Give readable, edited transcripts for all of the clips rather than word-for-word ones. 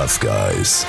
Tough Guys.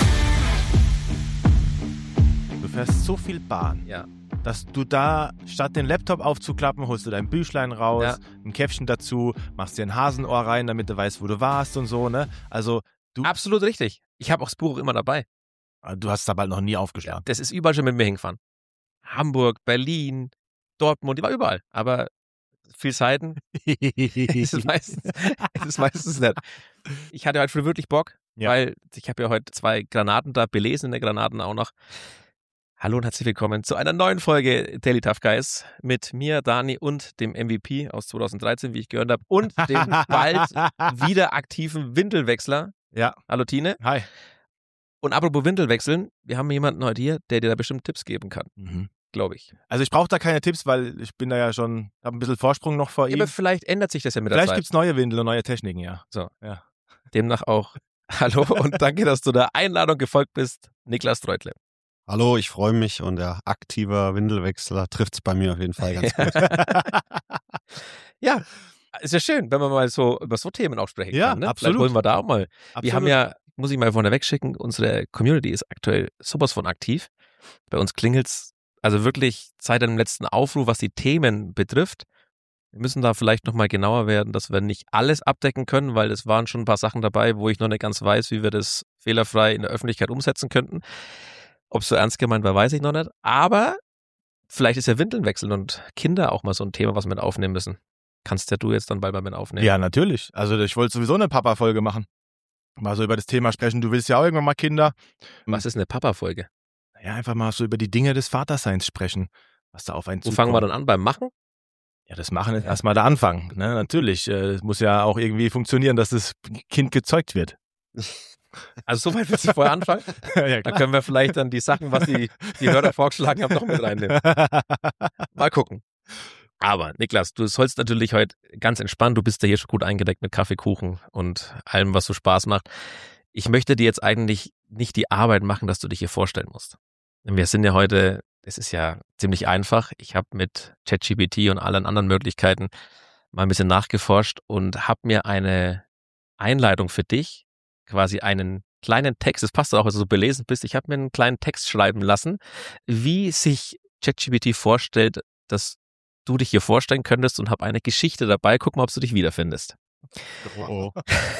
Du fährst so viel Bahn, Ja. dass du da, statt den Laptop aufzuklappen, holst du dein Büchlein raus, Ja. ein Käffchen dazu, machst dir ein Hasenohr rein, damit du weißt, wo du warst und so, ne? Also, Absolut richtig. Ich habe auch das Buch immer dabei. du hast es aber noch nie aufgeschlagen. Das ist überall schon mit mir hingefahren. Hamburg, Berlin, Dortmund, die war überall. Aber viel Seiten ist es meistens nicht. Ich hatte heute früh wirklich Bock, Ja. weil ich habe ja heute 2 Granaten da, belesene Granaten auch noch. Hallo und herzlich willkommen zu einer neuen Folge Daily Tough Guys mit mir, Dani und dem MVP aus 2013, wie ich gehört habe, und dem bald wieder aktiven Windelwechsler. Ja. Hallo Tine. Hi. Und apropos Windelwechseln, wir haben jemanden heute hier, der dir da bestimmt Tipps geben kann, glaube ich. Also ich brauche da keine Tipps, weil ich bin da ja schon, habe ein bisschen Vorsprung noch vor Ja, ihm. aber vielleicht ändert sich das ja mit der Vielleicht Zeit. gibt es neue Windeln und neue Techniken, ja. So. Ja. Demnach auch hallo und danke, dass du der Einladung gefolgt bist, Niklas Treutle. Hallo, ich freue mich und der aktive Windelwechsler trifft es bei mir auf jeden Fall ganz gut. Ja, ist ja schön, wenn man mal so über so Themen auch sprechen Ja, kann. Ne? absolut. Vielleicht wollen wir da auch mal. Absolut. Wir haben ja, muss ich mal vorne wegschicken, unsere Community ist aktuell sowas von aktiv. Bei uns klingelt's also wirklich seit dem letzten Aufruf, was die Themen betrifft. Wir müssen da vielleicht nochmal genauer werden, dass wir nicht alles abdecken können, weil es waren schon ein paar Sachen dabei, wo ich noch nicht ganz weiß, wie wir das fehlerfrei in der Öffentlichkeit umsetzen könnten. Ob es so ernst gemeint war, weiß ich noch nicht. Aber vielleicht ist ja Windeln wechseln und Kinder auch mal so ein Thema, was wir mit aufnehmen müssen. Kannst ja du jetzt dann bald mal mit aufnehmen. Ja, natürlich. Also ich wollte sowieso eine Papa-Folge machen. Mal so über das Thema sprechen. Du willst ja auch irgendwann mal Kinder. Was ist eine Papa-Folge? Ja, einfach mal so über die Dinge des Vaterseins sprechen. Was da auf einen Wo zukommt. fangen wir dann an? Beim Machen? Ja, das Machen ist erstmal der Anfang. Ne? Natürlich. Es muss ja auch irgendwie funktionieren, dass das Kind gezeugt wird. Also so weit willst du vorher anfangen? Ja, Dann können wir vielleicht dann die Sachen, was die Hörer vorgeschlagen haben, noch mit reinnehmen. Mal gucken. Aber Niklas, du sollst natürlich heute ganz entspannt, du bist ja hier schon gut eingedeckt mit Kaffee, Kuchen und allem, was so Spaß macht. Ich möchte dir jetzt eigentlich nicht die Arbeit machen, dass du dich hier vorstellen musst. Wir sind ja heute, es ist ja ziemlich einfach. Ich habe mit ChatGPT und allen anderen Möglichkeiten mal ein bisschen nachgeforscht und habe mir eine Einleitung für dich, quasi einen kleinen Text, das passt auch, als du so belesen bist, ich habe mir einen kleinen Text schreiben lassen, wie sich ChatGPT vorstellt, dass du dich hier vorstellen könntest und habe eine Geschichte dabei. Guck mal, ob du dich wiederfindest. Oh.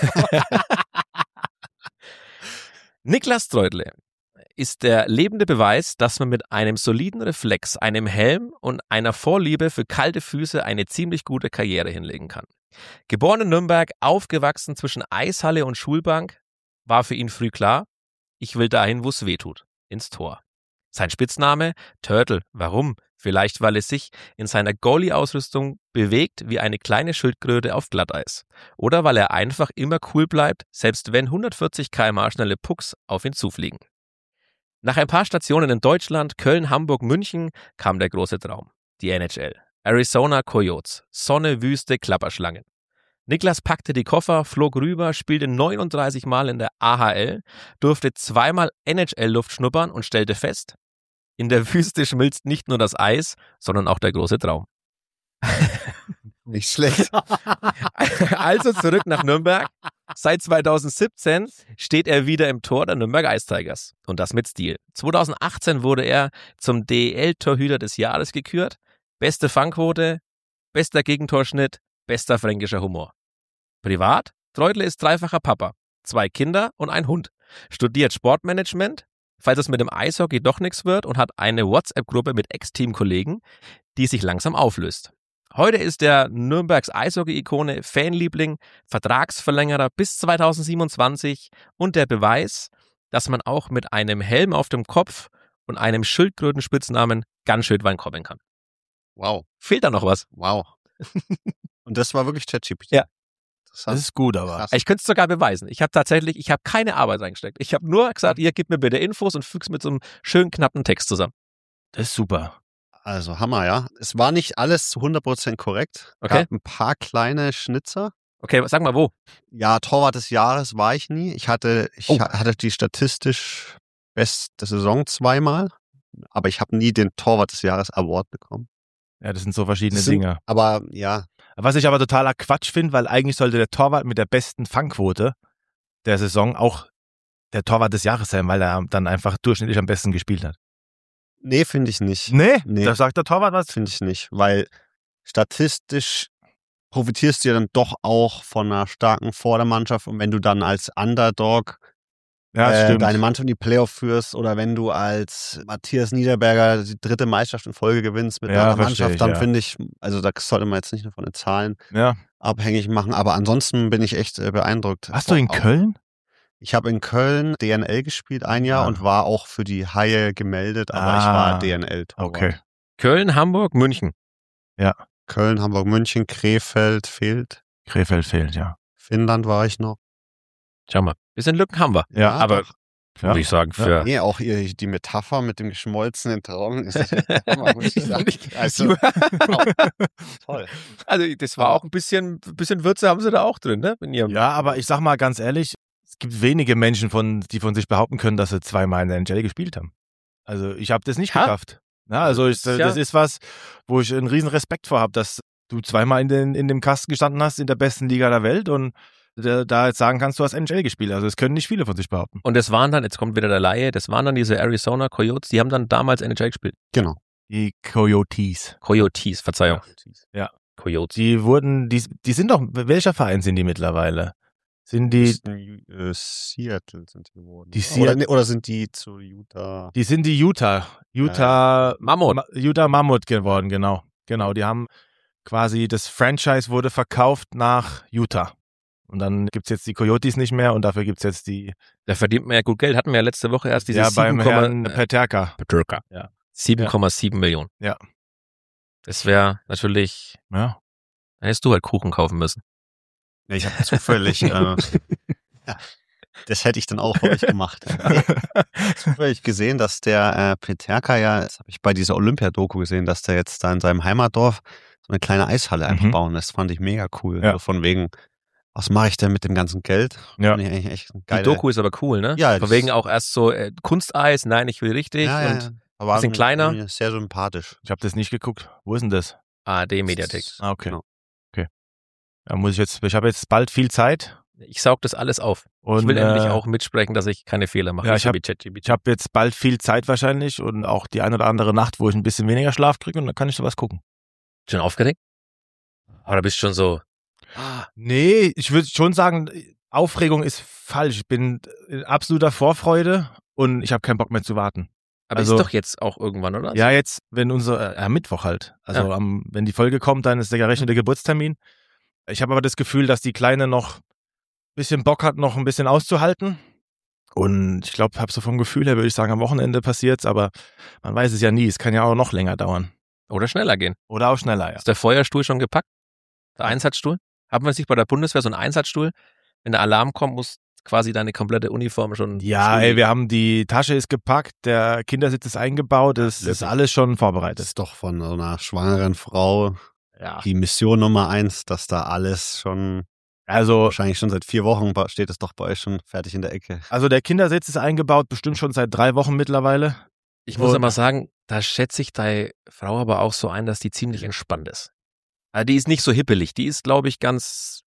Niklas Treutle ist der lebende Beweis, dass man mit einem soliden Reflex, einem Helm und einer Vorliebe für kalte Füße eine ziemlich gute Karriere hinlegen kann. Geboren in Nürnberg, aufgewachsen zwischen Eishalle und Schulbank, war für ihn früh klar, ich will dahin, wo es weh tut, ins Tor. Sein Spitzname? Turtle. Warum? Vielleicht, weil es sich in seiner Goalie-Ausrüstung bewegt wie eine kleine Schildkröte auf Glatteis. Oder weil er einfach immer cool bleibt, selbst wenn 140 km/h schnelle Pucks auf ihn zufliegen. Nach ein paar Stationen in Deutschland, Köln, Hamburg, München kam der große Traum. Die NHL. Arizona Coyotes. Sonne, Wüste, Klapperschlangen. Niklas packte die Koffer, flog rüber, spielte 39 Mal in der AHL, durfte 2-mal NHL-Luft schnuppern und stellte fest, in der Wüste schmilzt nicht nur das Eis, sondern auch der große Traum. Nicht schlecht. Also zurück nach Nürnberg. Seit 2017 steht er wieder im Tor der Nürnberg Ice Tigers. Und das mit Stil. 2018 wurde er zum DEL-Torhüter des Jahres gekürt. Beste Fangquote, bester Gegentorschnitt, bester fränkischer Humor. Privat? Treutle ist dreifacher Papa, 2 Kinder und ein Hund. Studiert Sportmanagement, falls es mit dem Eishockey doch nichts wird, und hat eine WhatsApp-Gruppe mit Ex-Teamkollegen, die sich langsam auflöst. Heute ist er Nürnbergs Eishockey-Ikone, Fanliebling, Vertragsverlängerer bis 2027 und der Beweis, dass man auch mit einem Helm auf dem Kopf und einem Schildkrötenspitznamen ganz schön weit kommen kann. Wow. Fehlt da noch was? Wow. Und das war wirklich ChatGPT? Ja. Das ist gut, aber. Krass. Ich könnte es sogar beweisen. Ich habe keine Arbeit reingesteckt. Ich habe nur gesagt, ihr gebt mir bitte Infos und füg's mit so einem schönen knappen Text zusammen. Das ist super. Also Hammer, ja. Es war nicht alles zu 100% korrekt. Okay. Gab ein paar kleine Schnitzer. Okay, sag mal wo. Ja, Torwart des Jahres war ich nie. Ich hatte die statistisch beste Saison 2-mal, aber ich habe nie den Torwart des Jahres Award bekommen. Ja, das sind so verschiedene Dinge. Aber ja, Was ich aber totaler Quatsch finde, weil eigentlich sollte der Torwart mit der besten Fangquote der Saison auch der Torwart des Jahres sein, weil er dann einfach durchschnittlich am besten gespielt hat. Nee, finde ich nicht. Nee, Nee. da sagt der Torwart was. Finde ich nicht, weil statistisch profitierst du ja dann doch auch von einer starken Vordermannschaft und wenn du dann als Underdog Ja, stimmt. deine Mannschaft in die Playoff führst oder wenn du als Matthias Niederberger die 3. Meisterschaft in Folge gewinnst mit einer Mannschaft, dann finde ich, also da sollte man jetzt nicht nur von den Zahlen abhängig machen, aber ansonsten bin ich echt beeindruckt. Hast du in Köln? Ich habe in Köln DNL gespielt ein Jahr und war auch für die Haie gemeldet, aber ich war DNL-Torwart. Okay. Köln, Hamburg, München. Ja. Köln, Hamburg, München, Krefeld fehlt. Krefeld fehlt, ja. Finnland war ich noch. Schau mal, bisschen Lücken haben wir. Ja, aber würde ich sagen, für... Nee, auch die Metapher mit dem geschmolzenen Traum ist muss ich sagen. Also, toll. Also das war auch ein bisschen Würze haben sie da auch drin, ne? Ja, aber ich sag mal ganz ehrlich, es gibt wenige Menschen, die von sich behaupten können, dass sie 2-mal in der NHL gespielt haben. Also ich habe das nicht geschafft. Ja, also das ist was, wo ich einen riesen Respekt vor habe, dass du 2-mal in dem Kasten gestanden hast in der besten Liga der Welt und da jetzt sagen kannst, du hast NHL gespielt. Also das können nicht viele von sich behaupten. Und das waren dann, jetzt kommt wieder der Laie, das waren dann diese Arizona Coyotes, die haben dann damals NHL gespielt. Genau. Die Coyotes. Verzeihung. Ja. Coyotes. Die sind doch, welcher Verein sind die mittlerweile? Sind die Seattle sind die geworden. Oder sind die zu Utah? Die sind die Utah Mammoth geworden, genau. Genau, die haben quasi, das Franchise wurde verkauft nach Utah. Und dann gibt's jetzt die Coyotes nicht mehr und dafür gibt's jetzt die... Da verdient man ja gut Geld. Hatten wir ja letzte Woche erst diese beim Herrn Peterka. Ja. 7,7 Millionen. Ja. Das wäre natürlich... Ja. Dann hättest du halt Kuchen kaufen müssen. Ja, ich habe zufällig... das hätte ich dann auch für euch gemacht. Zufällig gesehen, dass der Peterka das habe ich bei dieser Olympia-Doku gesehen, dass der jetzt da in seinem Heimatdorf so eine kleine Eishalle einfach bauen lässt. Fand ich mega cool. Ja. So von wegen, was mache ich denn mit dem ganzen Geld? Ja. Fand ich eigentlich echt geil. Die Doku ist aber cool, ne? Ja. Von wegen auch erst so Kunsteis, nein, ich will richtig. Und aber bisschen kleiner. Sehr sympathisch. Ich habe das nicht geguckt. Wo ist denn das? ARD-Mediathek. Okay. Genau. Okay. Ja, ich habe jetzt bald viel Zeit. Ich saug das alles auf. Und, ich will endlich auch mitsprechen, dass ich keine Fehler mache. Ja, ich habe jetzt bald viel Zeit wahrscheinlich und auch die eine oder andere Nacht, wo ich ein bisschen weniger Schlaf kriege und dann kann ich sowas gucken. Schon aufgeregt? Oder bist du schon so... Nee, ich würde schon sagen, Aufregung ist falsch. Ich bin in absoluter Vorfreude und ich habe keinen Bock mehr zu warten. Aber ist doch jetzt auch irgendwann, oder? Ja, jetzt, wenn Mittwoch halt. Also wenn die Folge kommt, dann ist der gerechnete Geburtstermin. Ich habe aber das Gefühl, dass die Kleine noch ein bisschen Bock hat, noch ein bisschen auszuhalten. Und ich glaube, habe so vom Gefühl her, würde ich sagen, am Wochenende passiert's, aber man weiß es ja nie. Es kann ja auch noch länger dauern. Oder schneller gehen. Oder auch schneller, ja. Ist der Feuerstuhl schon gepackt? Der Einsatzstuhl? Haben wir sich bei der Bundeswehr so einen Einsatzstuhl? Wenn der Alarm kommt, muss quasi deine komplette Uniform schon... Ja, wir haben die Tasche ist gepackt, der Kindersitz ist eingebaut, das ist alles schon vorbereitet. Das ist doch von so einer schwangeren Frau die Mission Nummer 1, dass da alles schon... Also wahrscheinlich schon seit 4 Wochen steht es doch bei euch schon fertig in der Ecke. Also der Kindersitz ist eingebaut, bestimmt schon seit 3 Wochen mittlerweile. Ich muss aber sagen, da schätze ich deine Frau aber auch so ein, dass die ziemlich entspannt ist. Also die ist nicht so hippelig, die ist, glaube ich, ganz,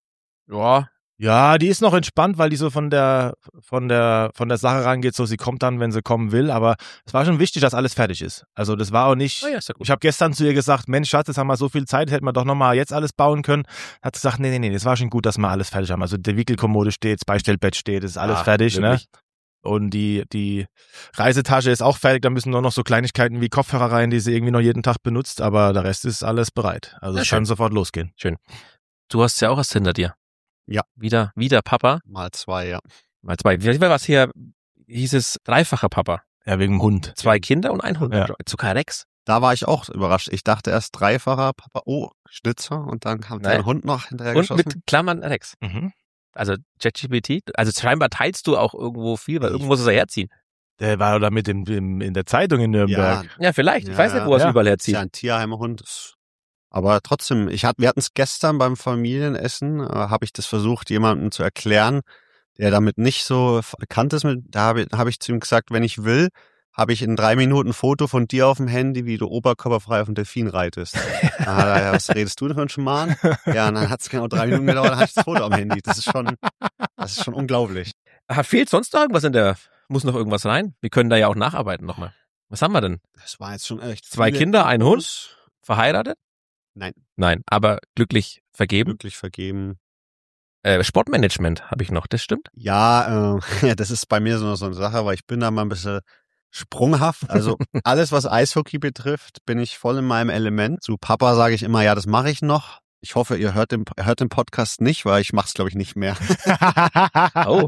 Ja, die ist noch entspannt, weil die so von der Sache rangeht, so sie kommt dann, wenn sie kommen will, aber es war schon wichtig, dass alles fertig ist. Also das war auch nicht, ist ja gut. Ich habe gestern zu ihr gesagt, Mensch Schatz, jetzt haben wir so viel Zeit, hätten wir doch nochmal jetzt alles bauen können. Hat sie gesagt, nee, das war schon gut, dass wir alles fertig haben. Also die Wickelkommode steht, das Beistellbett steht, das ist alles fertig, wirklich? Ne? Und die Reisetasche ist auch fertig, da müssen nur noch so Kleinigkeiten wie Kopfhörer rein, die sie irgendwie noch jeden Tag benutzt, aber der Rest ist alles bereit. Also es kann sofort losgehen. Schön. Du hast ja auch was hinter dir. Ja. Wieder Papa. Mal 2, ja. Mal 2. Wie war was hier? Hieß es dreifacher Papa? Ja, wegen dem Hund. 2 Kinder und ein Hund. Ja. Sogar Rex. Da war ich auch überrascht. Ich dachte erst dreifacher Papa, Schnitzer und dann kam der Hund noch hinterher geschossen. Und mit Klammern Rex. Mhm. Also ChatGPT, also scheinbar teilst du auch irgendwo viel, weil irgendwo muss es ja herziehen. Der war da mit in der Zeitung in Nürnberg. Ja, vielleicht. Ich weiß nicht, wo er es überall herzieht. Ist ja ein Tierheimhund. Aber trotzdem, wir hatten es gestern beim Familienessen, habe ich das versucht, jemandem zu erklären, der damit nicht so bekannt ist. Da habe ich zu ihm gesagt, wenn ich will, habe ich in 3 Minuten ein Foto von dir auf dem Handy, wie du oberkörperfrei auf dem Delfin reitest. Was redest du denn für ein Schmarrn? Ja, und dann hat es genau 3 Minuten gedauert, dann hatte ich das Foto am Handy. Das ist schon unglaublich. Fehlt sonst noch irgendwas muss noch irgendwas rein? Wir können da ja auch nacharbeiten nochmal. Was haben wir denn? Das war jetzt schon echt 2 Kinder, ein Hund, verheiratet? Nein, aber glücklich vergeben. wirklich vergeben. Sportmanagement habe ich noch, das stimmt? Ja, das ist bei mir so eine Sache, weil ich bin da mal ein bisschen sprunghaft. Also alles, was Eishockey betrifft, bin ich voll in meinem Element. Zu Papa sage ich immer, ja, das mache ich noch. Ich hoffe, ihr hört den Podcast nicht, weil ich mache es, glaube ich, nicht mehr. Oh.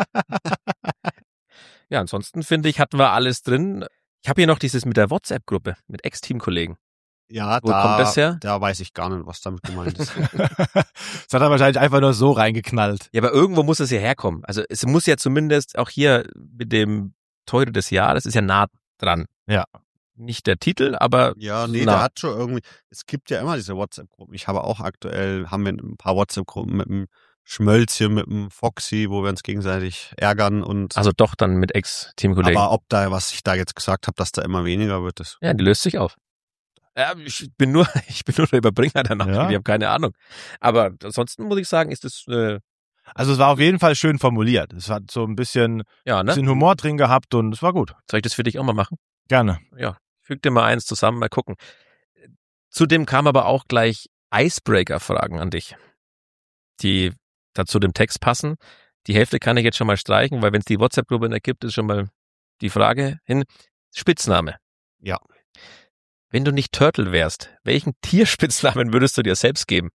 Ja, ansonsten finde ich, hatten wir alles drin. Ich habe hier noch dieses mit der WhatsApp-Gruppe, mit Ex-Teamkollegen. Ja, Wo kommt das her? Da weiß ich gar nicht, was damit gemeint ist. Das hat er wahrscheinlich einfach nur so reingeknallt. Ja, aber irgendwo muss es ja herkommen. Also es muss ja zumindest auch hier mit dem Torhüter des Jahres ist ja nah dran. Ja. Nicht der Titel, aber Ja, nee, der hat schon irgendwie, es gibt ja immer diese WhatsApp-Gruppen. Ich habe auch aktuell, haben wir ein paar WhatsApp-Gruppen mit dem Schmölzchen, mit dem Foxy, wo wir uns gegenseitig ärgern und. Also doch dann mit Ex-Teamkollegen. Aber ob da, was ich da jetzt gesagt habe, dass da immer weniger wird, das. Ja, die löst sich auf. Ja, ich bin nur der Überbringer danach. Ja. Ich habe keine Ahnung. Aber ansonsten muss ich sagen, ist es Also es war auf jeden Fall schön formuliert. Es hat so ein bisschen Humor drin gehabt und es war gut. Soll ich das für dich auch mal machen? Gerne. Ja, füg dir mal eins zusammen, mal gucken. Zudem kamen aber auch gleich Icebreaker-Fragen an dich, die dazu dem Text passen. Die Hälfte kann ich jetzt schon mal streichen, weil wenn es die WhatsApp-Gruppe nicht gibt, ist schon mal die Frage hin. Spitzname. Ja. Wenn du nicht Turtle wärst, welchen Tierspitznamen würdest du dir selbst geben?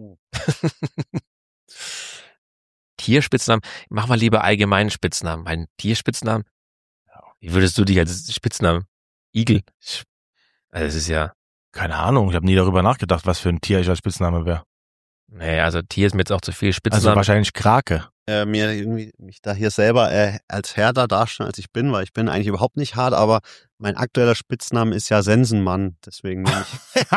Tierspitznamen? Mach mal lieber allgemeinen Spitznamen. Ein Tierspitznamen? Wie würdest du dich als Spitznamen? Igel? Also das ist ja... Keine Ahnung, ich habe nie darüber nachgedacht, was für ein Tier ich als Spitzname wäre. Nee, also Tier ist mir jetzt auch zu viel. Spitznamen. Also wahrscheinlich Krake. Mir irgendwie mich da hier selber als härter darstellen, als ich bin, weil ich bin eigentlich überhaupt nicht hart, aber mein aktueller Spitzname ist ja Sensenmann, deswegen nehme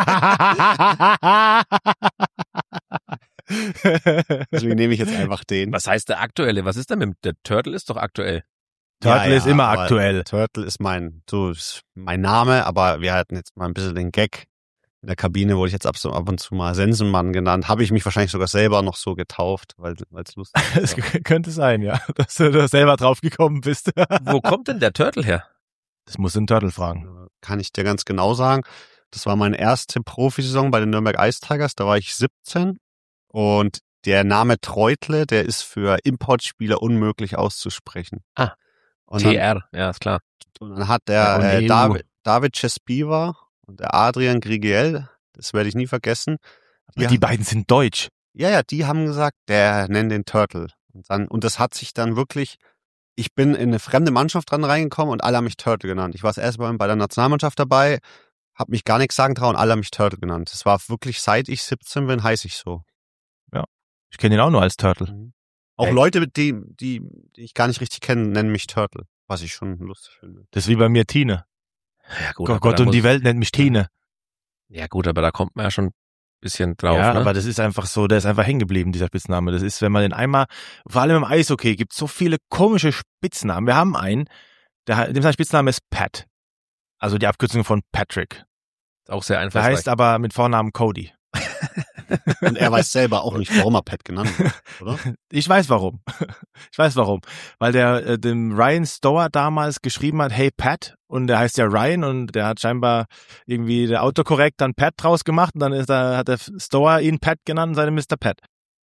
ich jetzt einfach den. Was heißt der aktuelle? Was ist denn mit der Turtle ist doch aktuell. Turtle ist immer aktuell. Turtle ist mein Name, aber wir hatten jetzt mal ein bisschen den Gag. In der Kabine wurde ich jetzt ab und zu mal Sensenmann genannt. Habe ich mich wahrscheinlich sogar selber noch so getauft, weil es lustig ist. Es könnte sein, ja, dass du da selber drauf gekommen bist. Wo kommt denn der Turtle her? Das muss den Turtle fragen. Kann ich dir ganz genau sagen. Das war meine erste Profisaison bei den Nürnberg Ice Tigers. Da war ich 17 und der Name Treutle, der ist für Importspieler unmöglich auszusprechen. Ah, und TR, ja, ist klar. Und dann hat der David Chespiva und der Adrian Grigiel, das werde ich nie vergessen. Die beiden sind deutsch. Ja, die haben gesagt, der nennt den Turtle. Und das hat sich dann wirklich, ich bin in eine fremde Mannschaft dran reingekommen und alle haben mich Turtle genannt. Ich war das erste Mal bei der Nationalmannschaft dabei, habe mich gar nichts sagen trauen, alle haben mich Turtle genannt. Das war wirklich, seit ich 17 bin, heiße ich so. Ja, ich kenne ihn auch nur als Turtle. Mhm. Auch Leute, die ich gar nicht richtig kenne, nennen mich Turtle, was ich schon lustig finde. Das ist wie bei mir Tine. Ja, gut, Gott und die Welt nennt mich Tine. Ja gut, aber da kommt man ja schon ein bisschen drauf. Ja, ne? aber das ist einfach so, der ist einfach hängen geblieben, dieser Spitzname. Das ist, wenn man den einmal, vor allem im Eishockey, gibt es so viele komische Spitznamen. Wir haben einen, dem sein Spitzname ist Pat. Also die Abkürzung von Patrick. Auch sehr Der einfallsreich. heißt aber mit Vornamen Cody. Und er weiß selber auch nicht, warum er Pat genannt wird, oder? Ich weiß warum. Weil der dem Ryan Stower damals geschrieben hat, hey Pat, und der heißt ja Ryan und der hat scheinbar irgendwie der Autokorrekt dann Pat draus gemacht und dann hat der Stower ihn Pat genannt und seine Mr. Pat.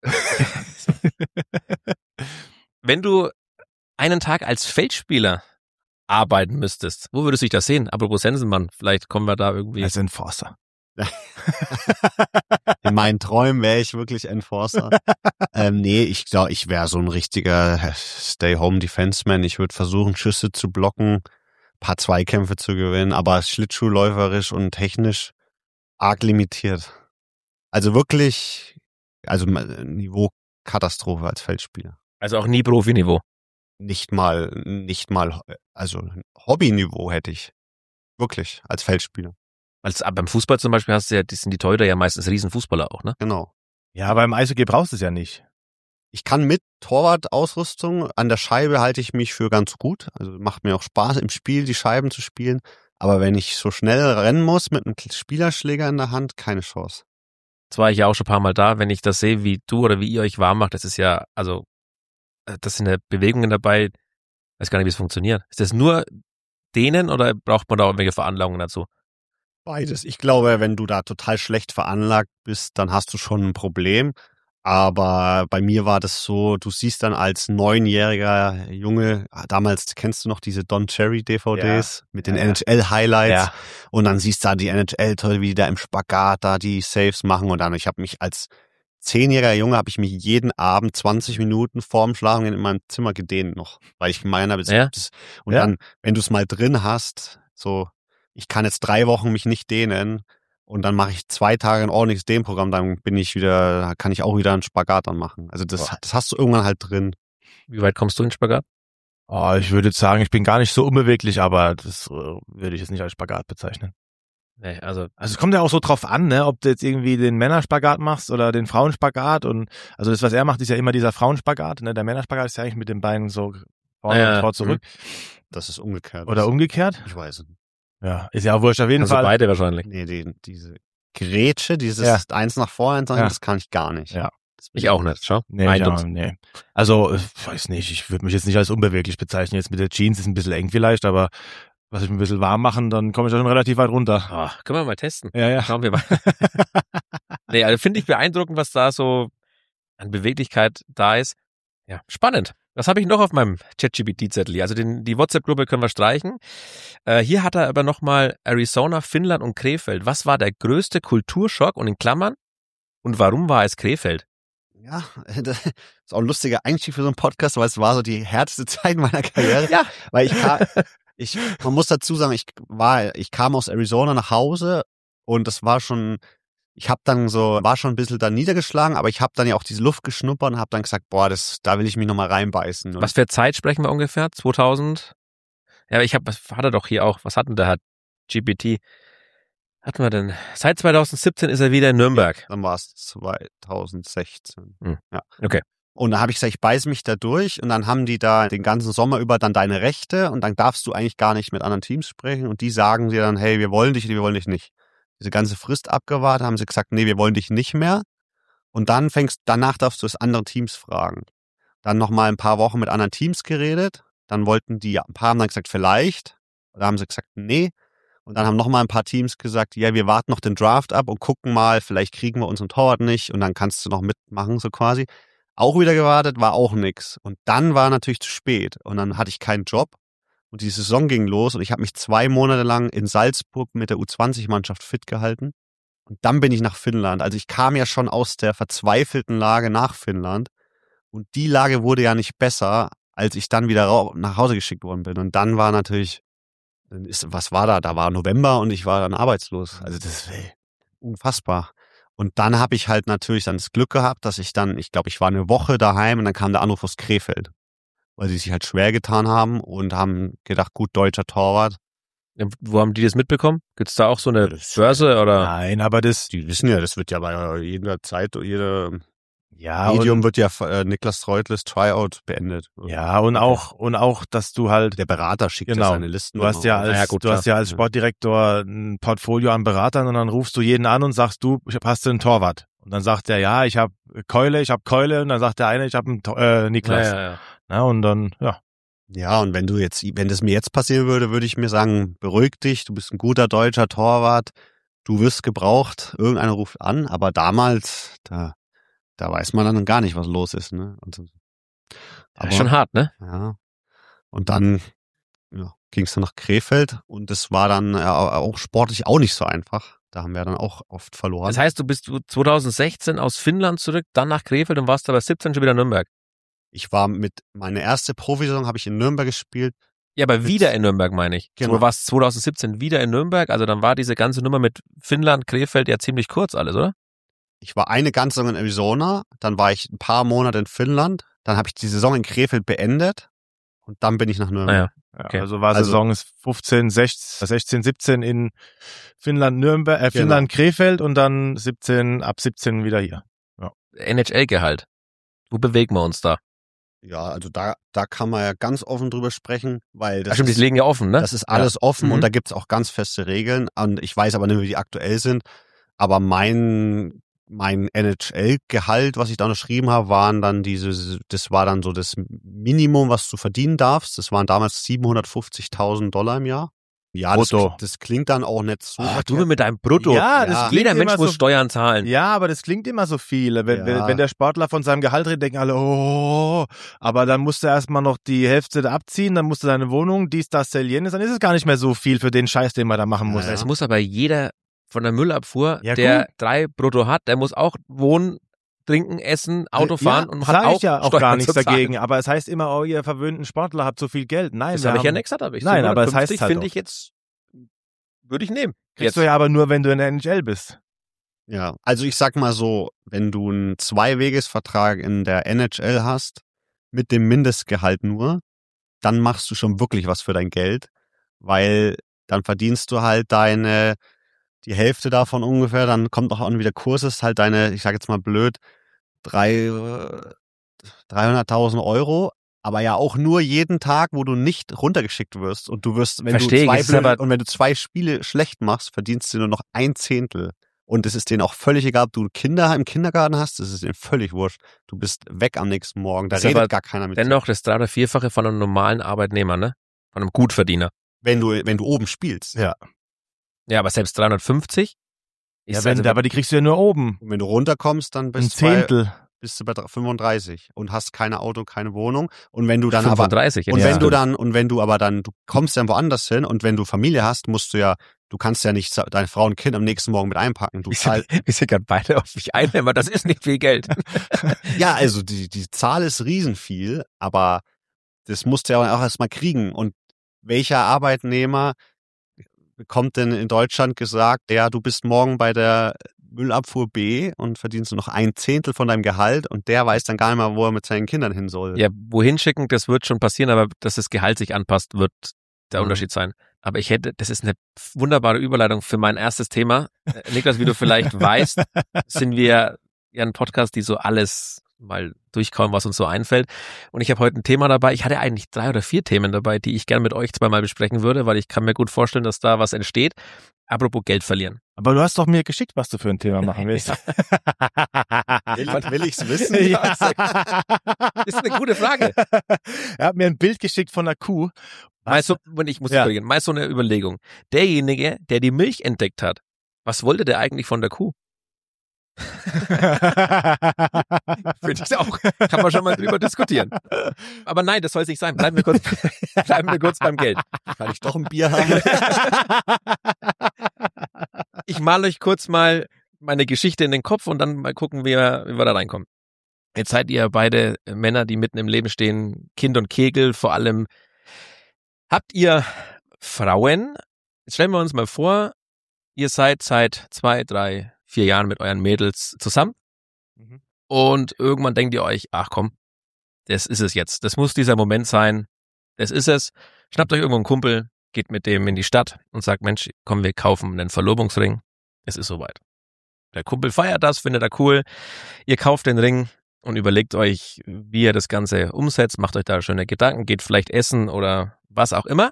Wenn du einen Tag als Feldspieler arbeiten müsstest, wo würdest du dich da sehen? Apropos Sensenmann, vielleicht kommen wir da irgendwie... Als Enforcer. In meinen Träumen wäre ich wirklich Enforcer. Nee, ich glaube, ich wäre so ein richtiger Stay-Home-Defenseman. Ich würde versuchen, Schüsse zu blocken, paar Zweikämpfe zu gewinnen, aber schlittschuhläuferisch und technisch arg limitiert. Also wirklich, Niveau Katastrophe als Feldspieler. Also auch nie Profiniveau. Nicht mal, also Hobbyniveau hätte ich. Wirklich, als Feldspieler. Weil beim Fußball zum Beispiel sind die Torhüter ja meistens Riesenfußballer auch, ne? Genau. Ja, aber im Eishockey brauchst du es ja nicht. Ich kann mit Torwartausrüstung, an der Scheibe halte ich mich für ganz gut. Also macht mir auch Spaß im Spiel, die Scheiben zu spielen. Aber wenn ich so schnell rennen muss mit einem Spielerschläger in der Hand, keine Chance. Jetzt war ich ja auch schon ein paar Mal da, wenn ich das sehe, wie du oder wie ihr euch warm macht, das ist ja, also das sind ja Bewegungen dabei, weiß gar nicht, wie es funktioniert. Ist das nur dehnen oder braucht man da irgendwelche Veranlagungen dazu? Beides. Ich glaube, wenn du da total schlecht veranlagt bist, dann hast du schon ein Problem. Aber bei mir war das so, du siehst dann als 9-jähriger Junge, damals kennst du noch diese Don Cherry DVDs mit den NHL-Highlights und dann siehst du da die NHL toll, wie die da im Spagat da die Saves machen und dann, ich habe mich als 10-jähriger Junge, habe ich mich jeden Abend 20 Minuten vorm Schlafen in meinem Zimmer gedehnt noch, weil ich gemeint habe, dann, wenn du es mal drin hast, so, ich kann jetzt 3 Wochen mich nicht dehnen, und dann mache ich 2 Tage ein ordentliches Dehnprogramm, dann kann ich auch wieder einen Spagat dann machen. Also das hast du irgendwann halt drin. Wie weit kommst du in den Spagat? Ich würde jetzt sagen, ich bin gar nicht so unbeweglich, aber das würde ich jetzt nicht als Spagat bezeichnen. Nee, also es kommt ja auch so drauf an, ne, ob du jetzt irgendwie den Männerspagat machst oder den Frauenspagat und also das, was er macht, ist ja immer dieser Frauenspagat, ne, der Männerspagat ist ja eigentlich mit den Beinen so vorne und vor zurück. Das ist umgekehrt. Oder umgekehrt? Ich weiß es nicht. Ja, ist ja auch wurscht auf jeden Fall. Beide wahrscheinlich. Nee, diese Grätsche, dieses eins nach vor, eins nach hinten, das kann ich gar nicht. Ja. Ich auch nicht, schau. Nee. Also, ich weiß nicht, ich würde mich jetzt nicht als unbeweglich bezeichnen. Jetzt mit der Jeans ist ein bisschen eng vielleicht, aber was ich ein bisschen warm machen, dann komme ich da schon relativ weit runter. Können wir mal testen. Ja. Schauen wir mal. Nee, also finde ich beeindruckend, was da so an Beweglichkeit da ist. Ja, spannend. Was habe ich noch auf meinem ChatGPT-Zettel? Also die WhatsApp-Gruppe können wir streichen. Hier hat er aber nochmal Arizona, Finnland und Krefeld. Was war der größte Kulturschock und in Klammern? Und warum war es Krefeld? Ja, das ist auch ein lustiger Einstieg für so einen Podcast, weil es war so die härteste Zeit meiner Karriere. Ja. Weil man muss dazu sagen, ich kam aus Arizona nach Hause und das war schon, war schon ein bisschen da niedergeschlagen, aber ich habe dann ja auch diese Luft geschnuppert und habe dann gesagt, boah, da will ich mich nochmal reinbeißen. Was für Zeit sprechen wir ungefähr? 2000? Ja, was hat er doch hier auch, was hatten der, hat GPT? Hatten wir denn? Seit 2017 ist er wieder in Nürnberg. Ja, dann war es 2016. Ja. Okay. Und da habe ich gesagt, ich beiße mich da durch und dann haben die da den ganzen Sommer über dann deine Rechte und dann darfst du eigentlich gar nicht mit anderen Teams sprechen und die sagen dir dann, hey, wir wollen dich oder wir wollen dich nicht. Diese ganze Frist abgewartet, haben sie gesagt, nee, wir wollen dich nicht mehr. Und danach darfst du es andere Teams fragen. Dann nochmal ein paar Wochen mit anderen Teams geredet. Dann wollten ein paar haben dann gesagt, vielleicht. Oder haben sie gesagt, nee. Und dann haben nochmal ein paar Teams gesagt, ja, wir warten noch den Draft ab und gucken mal, vielleicht kriegen wir unseren Torwart nicht und dann kannst du noch mitmachen, so quasi. Auch wieder gewartet, war auch nix. Und dann war natürlich zu spät. Und dann hatte ich keinen Job. Und die Saison ging los und ich habe mich 2 Monate lang in Salzburg mit der U20-Mannschaft fit gehalten. Und dann bin ich nach Finnland. Also ich kam ja schon aus der verzweifelten Lage nach Finnland. Und die Lage wurde ja nicht besser, als ich dann wieder nach Hause geschickt worden bin. Und dann war natürlich, was war da? Da war November und ich war dann arbeitslos. Also das ist unfassbar. Und dann habe ich halt natürlich dann das Glück gehabt, dass ich glaube, ich war eine Woche daheim und dann kam der Anruf aus Krefeld. Weil sie sich halt schwer getan haben und haben gedacht, gut, deutscher Torwart. Wo haben die das mitbekommen? Gibt's da auch so eine Börse oder? Nein, aber die wissen ja, das wird ja bei jeder Zeit, Medium wird ja Niklas Treutles Tryout beendet. Ja, und auch, dass du halt der Berater schickt ja seine Listen. Du hast ja als Sportdirektor ein Portfolio an Beratern und dann rufst du jeden an und sagst, hast du einen Torwart? Und dann sagt er, ja, ich habe Keule und dann sagt der eine, ich habe einen Niklas. Ja. Na, und dann, ja. Ja, und wenn das mir jetzt passieren würde, würde ich mir sagen, beruhig dich, du bist ein guter deutscher Torwart, du wirst gebraucht, irgendeiner ruft an, aber damals, da weiß man dann gar nicht, was los ist, ne? Aber schon hart, ne? Ja. Und dann ging es dann nach Krefeld und das war dann auch sportlich auch nicht so einfach. Da haben wir dann auch oft verloren. Das heißt, du bist 2016 aus Finnland zurück, dann nach Krefeld und warst aber 17 schon wieder in Nürnberg. Ich war meine erste Profisaison habe ich in Nürnberg gespielt. Ja, aber wieder in Nürnberg, meine ich. Genau. Du warst 2017 wieder in Nürnberg, also dann war diese ganze Nummer mit Finnland, Krefeld ja ziemlich kurz alles, oder? Ich war eine ganze Saison in Arizona, dann war ich ein paar Monate in Finnland, dann habe ich die Saison in Krefeld beendet und dann bin ich nach Nürnberg. Okay. Also Saison ist 16, 17 in Finnland, Finnland, Krefeld und dann ab 17 wieder hier. Ja. NHL-Gehalt. Wo bewegen wir uns da? Ja, also da kann man ja ganz offen drüber sprechen, weil das stimmt, die liegen ja offen, ne? Das ist alles offen und da gibt's auch ganz feste Regeln und ich weiß aber nicht, wie die aktuell sind, aber mein mein NHL-Gehalt, was ich da unterschrieben habe, das war dann so das Minimum, was du verdienen darfst. Das waren damals $750.000 im Jahr. Ja, das klingt dann auch nicht so. Oh, du mit deinem Brutto. Ja, jeder Mensch muss Steuern zahlen. Ja, aber das klingt immer so viel. Wenn der Sportler von seinem Gehalt redet, denken alle, oh, aber dann musst du erstmal noch die Hälfte da abziehen, dann musst du deine Wohnung, dies, das, jenes, dann ist es gar nicht mehr so viel für den Scheiß, den man da machen muss. Es muss aber jeder von der Müllabfuhr, der 3 Brutto hat, der muss auch wohnen, trinken, essen, Auto fahren und hat auch ja auch Steuern gar nichts zu zahlen. dagegen. Aber es heißt immer, oh, ihr verwöhnten Sportler habt so viel Geld. Nein, das habe ich ja nicht gesagt. Nein, aber es heißt halt finde ich jetzt, würde ich nehmen. Kriegst du ja aber nur, wenn du in der NHL bist. Ja, also ich sag mal so, wenn du einen 2-Weges-Vertrag in der NHL hast, mit dem Mindestgehalt nur, dann machst du schon wirklich was für dein Geld, weil dann verdienst du halt die Hälfte davon ungefähr, dann kommt auch an, wie der Kurs ist, halt ich sag jetzt mal blöd, 300.000 Euro, aber ja auch nur jeden Tag, wo du nicht runtergeschickt wirst und du wirst, wenn du 2 Spiele schlecht machst, verdienst du nur noch 1/10. Und es ist denen auch völlig egal, ob du Kinder im Kindergarten hast, das ist denen völlig wurscht. Du bist weg am nächsten Morgen, da redet gar keiner mit dir. Dennoch das 3- oder 4-fache von einem normalen Arbeitnehmer, ne? Von einem Gutverdiener. Wenn du oben spielst. Ja. Ja, aber selbst 350? Aber die kriegst du ja nur oben. Und wenn du runterkommst, dann bist du bei 35 und hast kein Auto, keine Wohnung. Und wenn du dann 35, du kommst dann woanders hin und wenn du Familie hast, du kannst ja nicht deine Frau und Kind am nächsten Morgen mit einpacken. Wir sind gerade beide auf mich ein, aber das ist nicht viel Geld. Ja, also die Zahl ist riesenviel, aber das musst du ja auch erstmal kriegen. Und welcher Arbeitnehmer bekommt denn in Deutschland gesagt, ja, du bist morgen bei der Müllabfuhr B und verdienst du noch 1/10 von deinem Gehalt und der weiß dann gar nicht mehr, wo er mit seinen Kindern hin soll. Ja, wohin schicken, das wird schon passieren, aber dass das Gehalt sich anpasst, wird der Unterschied sein. Aber das ist eine wunderbare Überleitung für mein erstes Thema. Niklas, wie du vielleicht weißt, sind wir ja ein Podcast, die so alles mal durchkauen, was uns so einfällt. Und ich habe heute ein Thema dabei. Ich hatte eigentlich 3 oder 4 Themen dabei, die ich gerne mit euch zweimal besprechen würde, weil ich kann mir gut vorstellen, dass da was entsteht. Apropos Geld verlieren. Aber du hast doch mir geschickt, was du für ein Thema machen willst. Will ich's wissen? Ja. Ist eine gute Frage. Er hat mir ein Bild geschickt von einer Kuh. Mal so eine Überlegung. Derjenige, der die Milch entdeckt hat, was wollte der eigentlich von der Kuh? Finde ich auch. Kann man schon mal drüber diskutieren. Aber nein, das soll es nicht sein. Bleiben wir kurz beim Geld. Kann ich doch ein Bier haben? Ich male euch kurz mal meine Geschichte in den Kopf und dann mal gucken, wie wir da reinkommen. Jetzt seid ihr beide Männer, die mitten im Leben stehen, Kind und Kegel vor allem. Habt ihr Frauen? Jetzt stellen wir uns mal vor, ihr seid seit 2, 3, 4 Jahren mit euren Mädels zusammen und irgendwann denkt ihr euch, ach komm, das ist es jetzt. Das muss dieser Moment sein. Das ist es. Schnappt euch irgendwo einen Kumpel, geht mit dem in die Stadt und sagt, Mensch, komm, wir kaufen einen Verlobungsring. Es ist soweit. Der Kumpel feiert das, findet er cool. Ihr kauft den Ring und überlegt euch, wie ihr das Ganze umsetzt. Macht euch da schöne Gedanken, geht vielleicht essen oder was auch immer.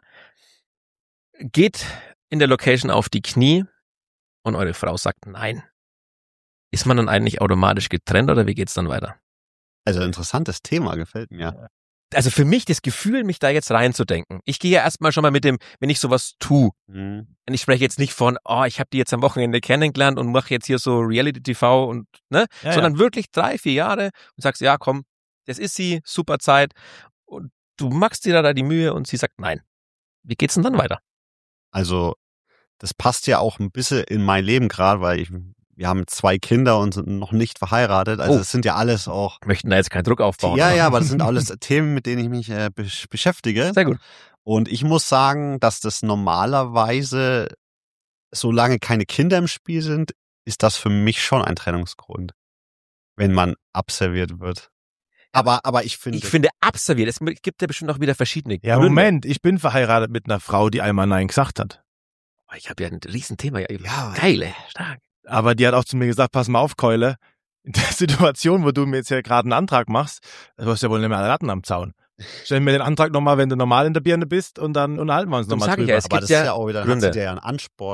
Geht in der Location auf die Knie und eure Frau sagt nein. Ist man dann eigentlich automatisch getrennt oder wie geht's dann weiter? Also interessantes Thema, gefällt mir. Also für mich das Gefühl, mich da jetzt reinzudenken. Ich gehe ja erstmal schon mal mit dem, wenn ich sowas tue. Und ich spreche jetzt nicht von, ich habe die jetzt am Wochenende kennengelernt und mache jetzt hier so Reality-TV und, ne? Ja, sondern wirklich 3, 4 Jahre und sagst, ja komm, das ist sie, super Zeit. Und du machst dir da die Mühe und sie sagt nein. Wie geht's denn dann weiter? Also das passt ja auch ein bisschen in mein Leben gerade, weil wir haben 2 Kinder und sind noch nicht verheiratet. Also es sind ja alles auch... Möchten da jetzt keinen Druck aufbauen. Ja, aber das sind alles Themen, mit denen ich mich beschäftige. Sehr gut. Und ich muss sagen, dass das normalerweise, solange keine Kinder im Spiel sind, ist das für mich schon ein Trennungsgrund, wenn man abserviert wird. Aber ich finde abserviert, es gibt ja bestimmt auch wieder verschiedene Gründe. Ja, Moment, ich bin verheiratet mit einer Frau, die einmal Nein gesagt hat. Ich habe ja ein Riesenthema. Ja, geil, ey. Stark. Aber die hat auch zu mir gesagt, pass mal auf, Keule, in der Situation, wo du mir jetzt ja gerade einen Antrag machst, du hast ja wohl nicht mehr Ratten am Zaun. Stell mir den Antrag nochmal, wenn du normal in der Birne bist und dann unterhalten wir uns nochmal drüber. Ja, aber das ist ja auch wieder, dann hat sie dir ja einen Ansporn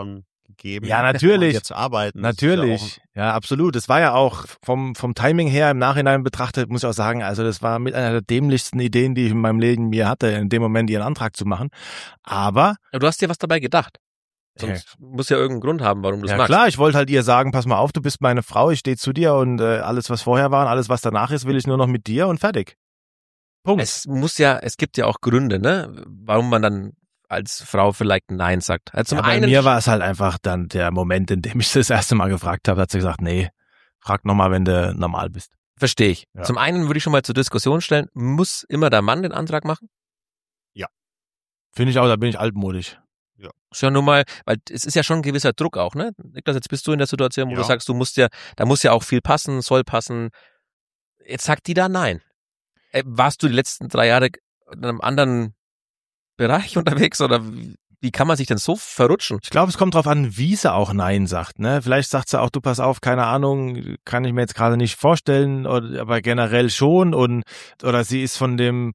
gegeben. Ja, natürlich. Hier zu arbeiten. Natürlich. Ja, absolut. Das war ja auch vom Timing her im Nachhinein betrachtet, muss ich auch sagen, also das war mit einer der dämlichsten Ideen, die ich in meinem Leben mir hatte, in dem Moment ihren Antrag zu machen. Aber. Ja, du hast dir was dabei gedacht. Sonst muss ja irgendeinen Grund haben, warum du es magst. Ja klar, ich wollte halt ihr sagen, pass mal auf, du bist meine Frau, ich stehe zu dir und alles, was vorher war und alles, was danach ist, will ich nur noch mit dir und fertig. Punkt. Es gibt ja auch Gründe, ne, warum man dann als Frau vielleicht Nein sagt. Also zum bei mir war es halt einfach dann der Moment, in dem ich das erste Mal gefragt habe, hat sie gesagt, nee, frag nochmal, wenn du normal bist. Verstehe ich. Ja. Zum einen würde ich schon mal zur Diskussion stellen, muss immer der Mann den Antrag machen? Ja. Finde ich auch, da bin ich altmodisch. Ja. Ist ja nur mal, weil es ist ja schon ein gewisser Druck auch, ne? Niklas, jetzt bist du in der Situation, wo du sagst, da muss ja auch viel passen, soll passen. Jetzt sagt die da nein. Warst du die letzten 3 Jahre in einem anderen Bereich unterwegs oder wie kann man sich denn so verrutschen? Ich glaube, es kommt drauf an, wie sie auch Nein sagt, ne? Vielleicht sagt sie auch, du pass auf, keine Ahnung, kann ich mir jetzt gerade nicht vorstellen, aber generell schon oder sie ist von dem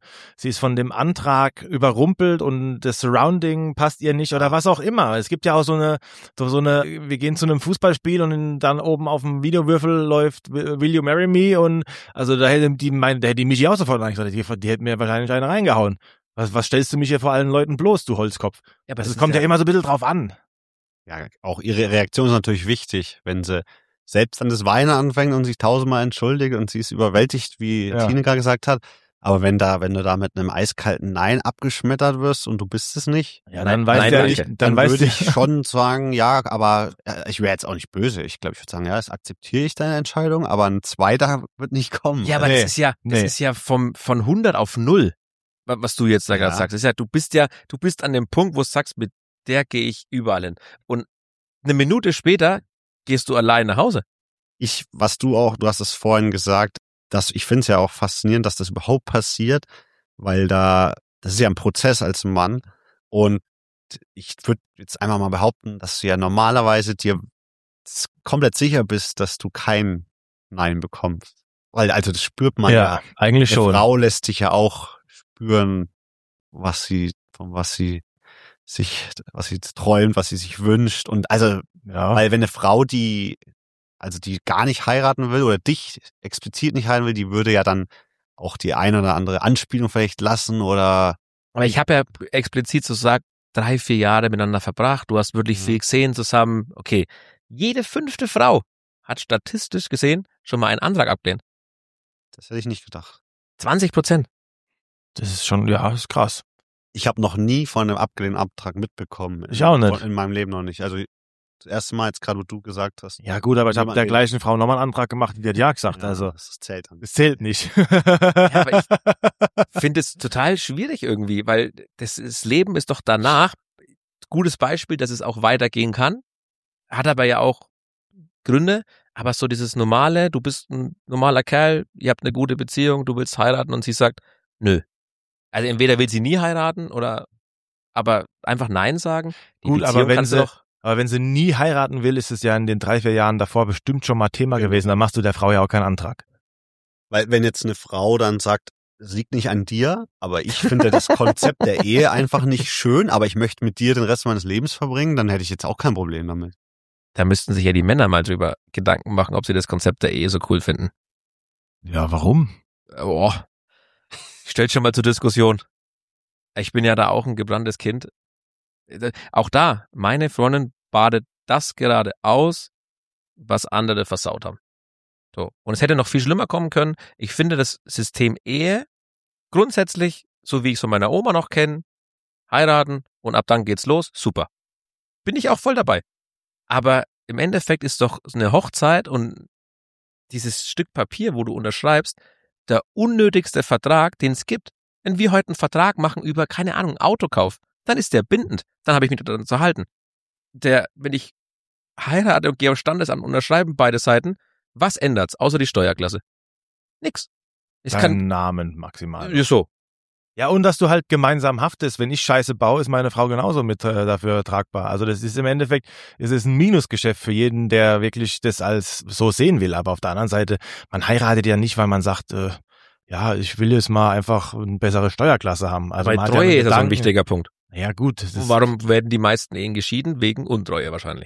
Antrag überrumpelt und das Surrounding passt ihr nicht oder was auch immer. Es gibt ja auch so eine, wir gehen zu einem Fußballspiel und dann oben auf dem Videowürfel läuft Will You Marry Me und also da hätte die mich auch sofort gesagt, die hätte mir wahrscheinlich eine reingehauen. Was stellst du mich hier vor allen Leuten bloß, du Holzkopf? Ja, aber es kommt ja immer so ein bisschen drauf an. Ja, auch ihre Reaktion ist natürlich wichtig, wenn sie selbst dann das Weinen anfängt und sich 1000-mal entschuldigt und sie ist überwältigt, wie Tine gerade gesagt hat. Aber wenn du da mit einem eiskalten Nein abgeschmettert wirst und du bist es nicht, dann würde ich schon sagen, ja, aber ich wäre jetzt auch nicht böse. Ich glaube, ich würde sagen, ja, das akzeptiere ich deine Entscheidung, aber ein zweiter wird nicht kommen. Ja, aber das ist ja von 100 auf 0. Was du jetzt da gerade sagst, ist ja, du bist an dem Punkt, wo du sagst, mit der gehe ich überall hin. Und eine Minute später gehst du allein nach Hause. Du hast es vorhin gesagt, ich finde es ja auch faszinierend, dass das überhaupt passiert, weil das ist ja ein Prozess als Mann und ich würde jetzt einfach mal behaupten, dass du ja normalerweise dir komplett sicher bist, dass du kein Nein bekommst. Weil, also das spürt man ja. Eigentlich schon. Die Frau lässt sich ja auch spüren, was sie träumt, was sie sich wünscht. Und also, weil wenn eine Frau, die gar nicht heiraten will oder dich explizit nicht heiraten will, die würde ja dann auch die eine oder andere Anspielung vielleicht lassen oder. Aber ich habe ja explizit so gesagt, 3-4 Jahre miteinander verbracht, du hast wirklich viel gesehen zusammen. Okay, jede 5. Frau hat statistisch gesehen schon mal einen Antrag abgelehnt. Das hätte ich nicht gedacht. 20%. Das ist schon, ist krass. Ich habe noch nie von einem abgelehnten Antrag mitbekommen. Ich auch nicht. In meinem Leben noch nicht. Also das erste Mal jetzt gerade, wo du gesagt hast. Ja gut, aber ich habe der gleichen Frau nochmal einen Antrag gemacht, die hat ja gesagt. Ja, also das zählt dann. Das zählt nicht. Ja, aber ich finde es total schwierig irgendwie, weil das Leben ist doch danach. Gutes Beispiel, dass es auch weitergehen kann. Hat aber ja auch Gründe. Aber so dieses Normale, du bist ein normaler Kerl, ihr habt eine gute Beziehung, du willst heiraten und sie sagt, nö. Also entweder will sie nie heiraten aber einfach Nein sagen. Gut, aber wenn sie nie heiraten will, ist es ja in den 3-4 Jahren davor bestimmt schon mal Thema gewesen. Dann machst du der Frau ja auch keinen Antrag. Weil wenn jetzt eine Frau dann sagt, es liegt nicht an dir, aber ich finde das Konzept der Ehe einfach nicht schön, aber ich möchte mit dir den Rest meines Lebens verbringen, dann hätte ich jetzt auch kein Problem damit. Da müssten sich ja die Männer mal drüber Gedanken machen, ob sie das Konzept der Ehe so cool finden. Ja, warum? Stellt schon mal zur Diskussion. Ich bin ja da auch ein gebranntes Kind. Auch da, meine Freundin badet das gerade aus, was andere versaut haben. So. Und es hätte noch viel schlimmer kommen können. Ich finde das System Ehe grundsätzlich, so wie ich es von meiner Oma noch kenne, heiraten und ab dann geht's los, super. Bin ich auch voll dabei. Aber im Endeffekt ist doch eine Hochzeit und dieses Stück Papier, wo du unterschreibst, der unnötigste Vertrag, den es gibt. Wenn wir heute einen Vertrag machen über, keine Ahnung, Autokauf, dann ist der bindend. Dann habe ich mich daran zu halten. Wenn ich heirate und gehe auf Standesamt und unterschreiben beide Seiten, was ändert's, außer die Steuerklasse? Nix. Deinen Namen maximal. Ja, so. Ja, und dass du halt gemeinsam haftest. Wenn ich Scheiße baue, ist meine Frau genauso mit dafür tragbar. Also das ist im Endeffekt, es ist ein Minusgeschäft für jeden, der wirklich das als so sehen will. Aber auf der anderen Seite, man heiratet ja nicht, weil man sagt, ich will jetzt mal einfach eine bessere Steuerklasse haben. Also bei Treue ist das ein wichtiger Punkt. Ja gut. Warum werden die meisten Ehen geschieden? Wegen Untreue wahrscheinlich.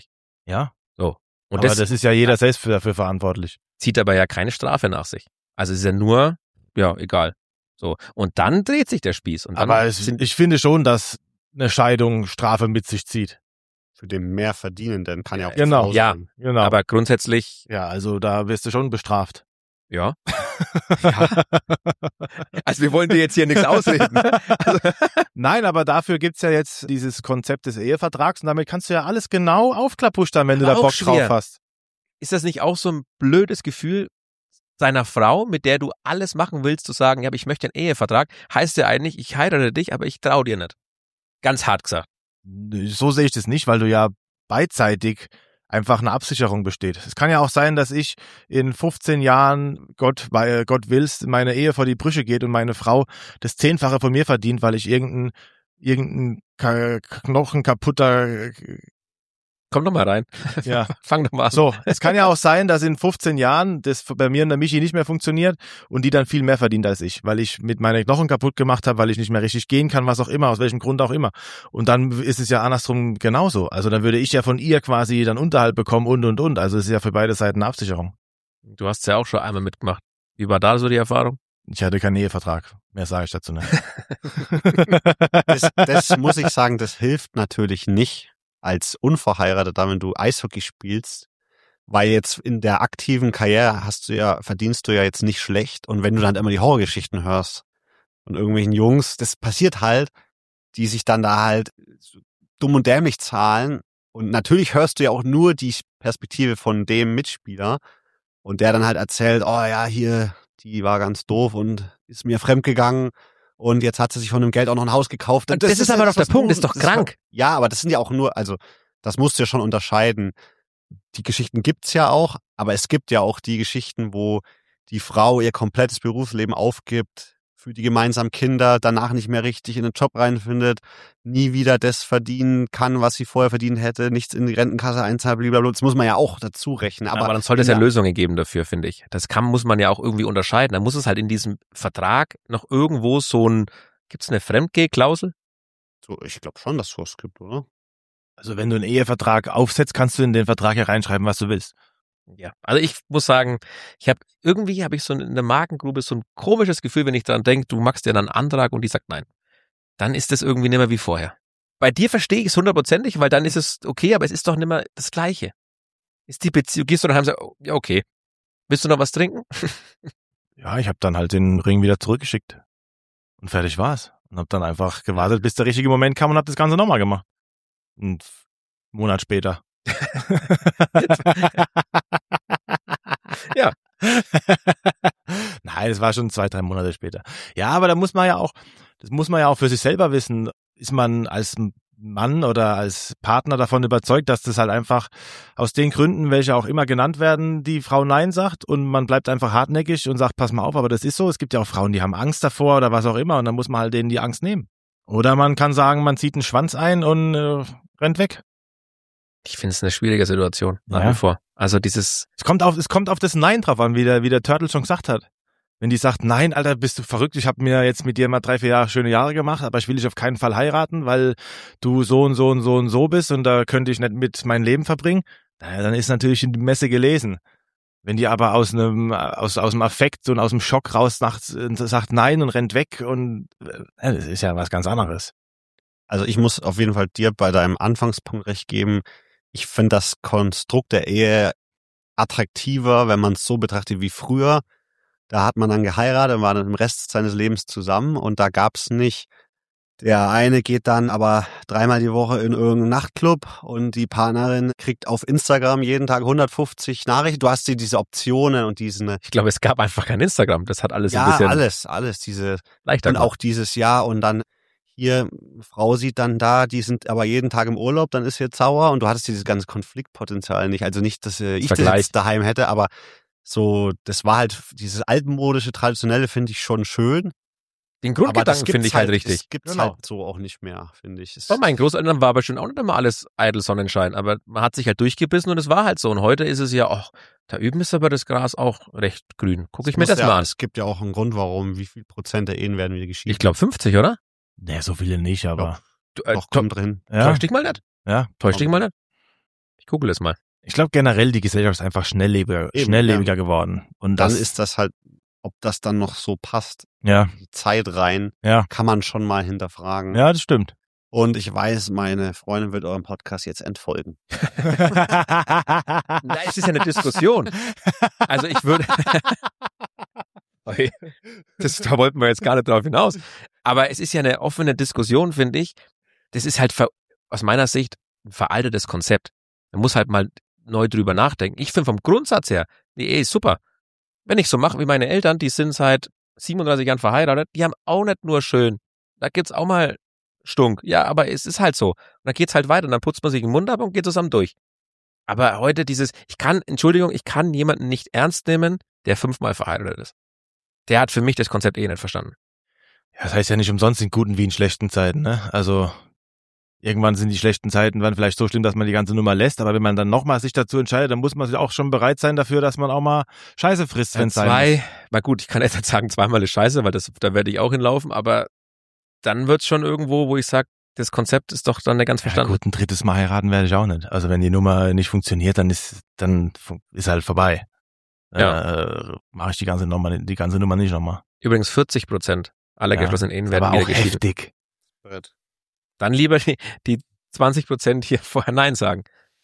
Ja. So. Und aber das ist ja jeder selbst dafür verantwortlich. Zieht aber ja keine Strafe nach sich. Also es ist ja nur, ja, egal. So. Und dann dreht sich der Spieß. Und dann aber ich finde schon, dass eine Scheidung Strafe mit sich zieht. Für den Mehrverdienenden kann ja auch genau. Ja, genau. Aber grundsätzlich. Ja, also da wirst du schon bestraft. Ja. Ja. Also wir wollen dir jetzt hier nichts ausreden. Also. Nein, aber dafür gibt's ja jetzt dieses Konzept des Ehevertrags und damit kannst du ja alles genau aufklappustern, wenn du da Bock drauf hast. Ist das nicht auch so ein blödes Gefühl seiner Frau, mit der du alles machen willst, zu sagen, ja, aber ich möchte einen Ehevertrag, heißt ja eigentlich, ich heirate dich, aber ich traue dir nicht. Ganz hart gesagt. So sehe ich das nicht, weil du ja beidseitig einfach eine Absicherung besteht. Es kann ja auch sein, dass ich in 15 Jahren, Gott will's, meine Ehe vor die Brüche geht und meine Frau das 10-fache von mir verdient, weil ich irgendein Knochen kaputter... Komm doch mal rein. Ja. Fang doch mal an. So, es kann ja auch sein, dass in 15 Jahren das bei mir und der Michi nicht mehr funktioniert und die dann viel mehr verdient als ich, weil ich mit meinen Knochen kaputt gemacht habe, weil ich nicht mehr richtig gehen kann, was auch immer, aus welchem Grund auch immer. Und dann ist es ja andersrum genauso. Also dann würde ich ja von ihr quasi dann Unterhalt bekommen und. Also es ist ja für beide Seiten eine Absicherung. Du hast ja auch schon einmal mitgemacht. Wie war da so die Erfahrung? Ich hatte keinen Ehevertrag. Mehr sage ich dazu nicht. Das muss ich sagen, das hilft natürlich nicht als Unverheirateter, wenn du Eishockey spielst, weil jetzt in der aktiven Karriere verdienst du ja jetzt nicht schlecht und wenn du dann immer die Horrorgeschichten hörst von irgendwelchen Jungs, das passiert halt, die sich dann da halt dumm und dämlich zahlen und natürlich hörst du ja auch nur die Perspektive von dem Mitspieler und der dann halt erzählt, oh ja, hier, die war ganz doof und ist mir fremdgegangen. Und jetzt hat sie sich von dem Geld auch noch ein Haus gekauft. Und das ist aber doch der Punkt, das ist doch krank. Ja, aber das sind ja auch nur, also das musst du ja schon unterscheiden. Die Geschichten gibt's ja auch, aber es gibt ja auch die Geschichten, wo die Frau ihr komplettes Berufsleben aufgibt, für die gemeinsamen Kinder, danach nicht mehr richtig in den Job reinfindet, nie wieder das verdienen kann, was sie vorher verdient hätte, nichts in die Rentenkasse einzahlt, blablabla. Das muss man ja auch dazu rechnen. Aber dann sollte es ja Lösungen geben dafür, finde ich. Das muss man ja auch irgendwie unterscheiden. Da muss es halt in diesem Vertrag noch irgendwo gibt's eine Fremdgeh-Klausel? So, ich glaube schon, dass es sowas gibt, oder? Also wenn du einen Ehevertrag aufsetzt, kannst du in den Vertrag ja reinschreiben, was du willst. Ja, also ich muss sagen, habe ich so in der Magengrube so ein komisches Gefühl, wenn ich daran denke, du machst dir dann einen Antrag und die sagt nein. Dann ist das irgendwie nicht mehr wie vorher. Bei dir verstehe ich es 100%, weil dann ist es okay, aber es ist doch nicht mehr das Gleiche. Ist die Beziehung, gehst du daheim und sagst, oh, ja okay, willst du noch was trinken? Ja, ich habe dann halt den Ring wieder zurückgeschickt und fertig war's. Und habe dann einfach gewartet, bis der richtige Moment kam und habe das Ganze nochmal gemacht. Und einen Monat später. Ja. Nein, es war schon 2-3 Monate später. Ja, aber das muss man ja auch für sich selber wissen. Ist man als Mann oder als Partner davon überzeugt, dass das halt einfach aus den Gründen, welche auch immer genannt werden, die Frau Nein sagt und man bleibt einfach hartnäckig und sagt, pass mal auf, aber das ist so. Es gibt ja auch Frauen, die haben Angst davor oder was auch immer und dann muss man halt denen die Angst nehmen. Oder man kann sagen, man zieht einen Schwanz ein und rennt weg. Ich finde es eine schwierige Situation, nach wie vor. Also es kommt auf das Nein drauf an, wie der Turtle schon gesagt hat. Wenn die sagt, nein, Alter, bist du verrückt, ich habe mir jetzt mit dir mal 3-4 Jahre schöne Jahre gemacht, aber ich will dich auf keinen Fall heiraten, weil du so und so und so und so bist und da könnte ich nicht mit mein Leben verbringen, naja, dann ist natürlich die Messe gelesen. Wenn die aber aus dem Affekt und aus dem Schock raus sagt nein und rennt weg und das ist ja was ganz anderes. Also ich muss auf jeden Fall dir bei deinem Anfangspunkt recht geben. Ich finde das Konstrukt der Ehe attraktiver, wenn man es so betrachtet wie früher. Da hat man dann geheiratet, war dann im Rest seines Lebens zusammen und da gab's nicht, der eine geht dann aber 3-mal die Woche in irgendeinen Nachtclub und die Partnerin kriegt auf Instagram jeden Tag 150 Nachrichten. Du hast diese Optionen und diesen... Ich glaube, es gab einfach kein Instagram. Das hat alles ein bisschen... Ja, alles. Diese leichter und gemacht. auch dieses Jahr und dann hier, Frau sieht dann da, die sind aber jeden Tag im Urlaub, dann ist jetzt sauer und du hattest dieses ganze Konfliktpotenzial nicht. Also nicht, dass ich das jetzt daheim hätte, aber so, das war halt dieses altmodische, traditionelle finde ich schon schön. Den Grundgedanken finde ich halt richtig. Das gibt's halt so auch nicht mehr, finde ich. Bei meinen Großeltern war aber schon auch nicht immer alles eitel Sonnenschein, aber man hat sich halt durchgebissen und es war halt so. Und heute ist es ja, da üben ist aber das Gras auch recht grün. Guck ich mir das mal an. Es gibt ja auch einen Grund, warum, wie viel Prozent der Ehen werden wieder geschieden. Ich glaube 50, oder? Nee, so viele nicht, aber... Doch, kommt drin. Ja. Täusch dich mal nicht. Ja. Täusch dich mal nicht. google es mal. Ich glaube generell, die Gesellschaft ist einfach schnelllebiger geworden. Und dann ist das halt, ob das dann noch so passt. Ja. Die Zeit rein, Ja. kann man schon mal hinterfragen. Ja, das stimmt. Und ich weiß, meine Freundin wird euren Podcast jetzt entfolgen. Na, es ist ja eine Diskussion. Also ich würde... da wollten wir jetzt gar nicht drauf hinaus. Aber es ist ja eine offene Diskussion, finde ich. Das ist halt aus meiner Sicht ein veraltetes Konzept. Man muss halt mal neu drüber nachdenken. Ich finde vom Grundsatz her, die Ehe ist super. Wenn ich so mache wie meine Eltern, die sind seit 37 Jahren verheiratet, die haben auch nicht nur schön. Da gibt's auch mal Stunk. Ja, aber es ist halt so. Und dann geht's halt weiter. Und dann putzt man sich den Mund ab und geht zusammen durch. Aber heute ich kann jemanden nicht ernst nehmen, der 5-mal verheiratet ist. Der hat für mich das Konzept nicht verstanden. Ja, das heißt ja nicht umsonst in guten wie in schlechten Zeiten, ne? Also irgendwann sind die schlechten Zeiten dann vielleicht so schlimm, dass man die ganze Nummer lässt, aber wenn man dann nochmal sich dazu entscheidet, dann muss man sich auch schon bereit sein dafür, dass man auch mal Scheiße frisst, wenn es sein muss. Na gut, ich kann jetzt nicht sagen, 2-mal ist Scheiße, weil da werde ich auch hinlaufen, aber dann wird's schon irgendwo, wo ich sage, das Konzept ist doch dann nicht ganz verstanden. Ja gut, ein 3. Mal heiraten werde ich auch nicht. Also wenn die Nummer nicht funktioniert, dann ist halt vorbei. Ja. Mache ich die ganze Nummer nicht nochmal. Übrigens 40% aller geschlossenen Ehen werden wieder geschieden. Heftig. Dann lieber die 20% hier vorher Nein sagen.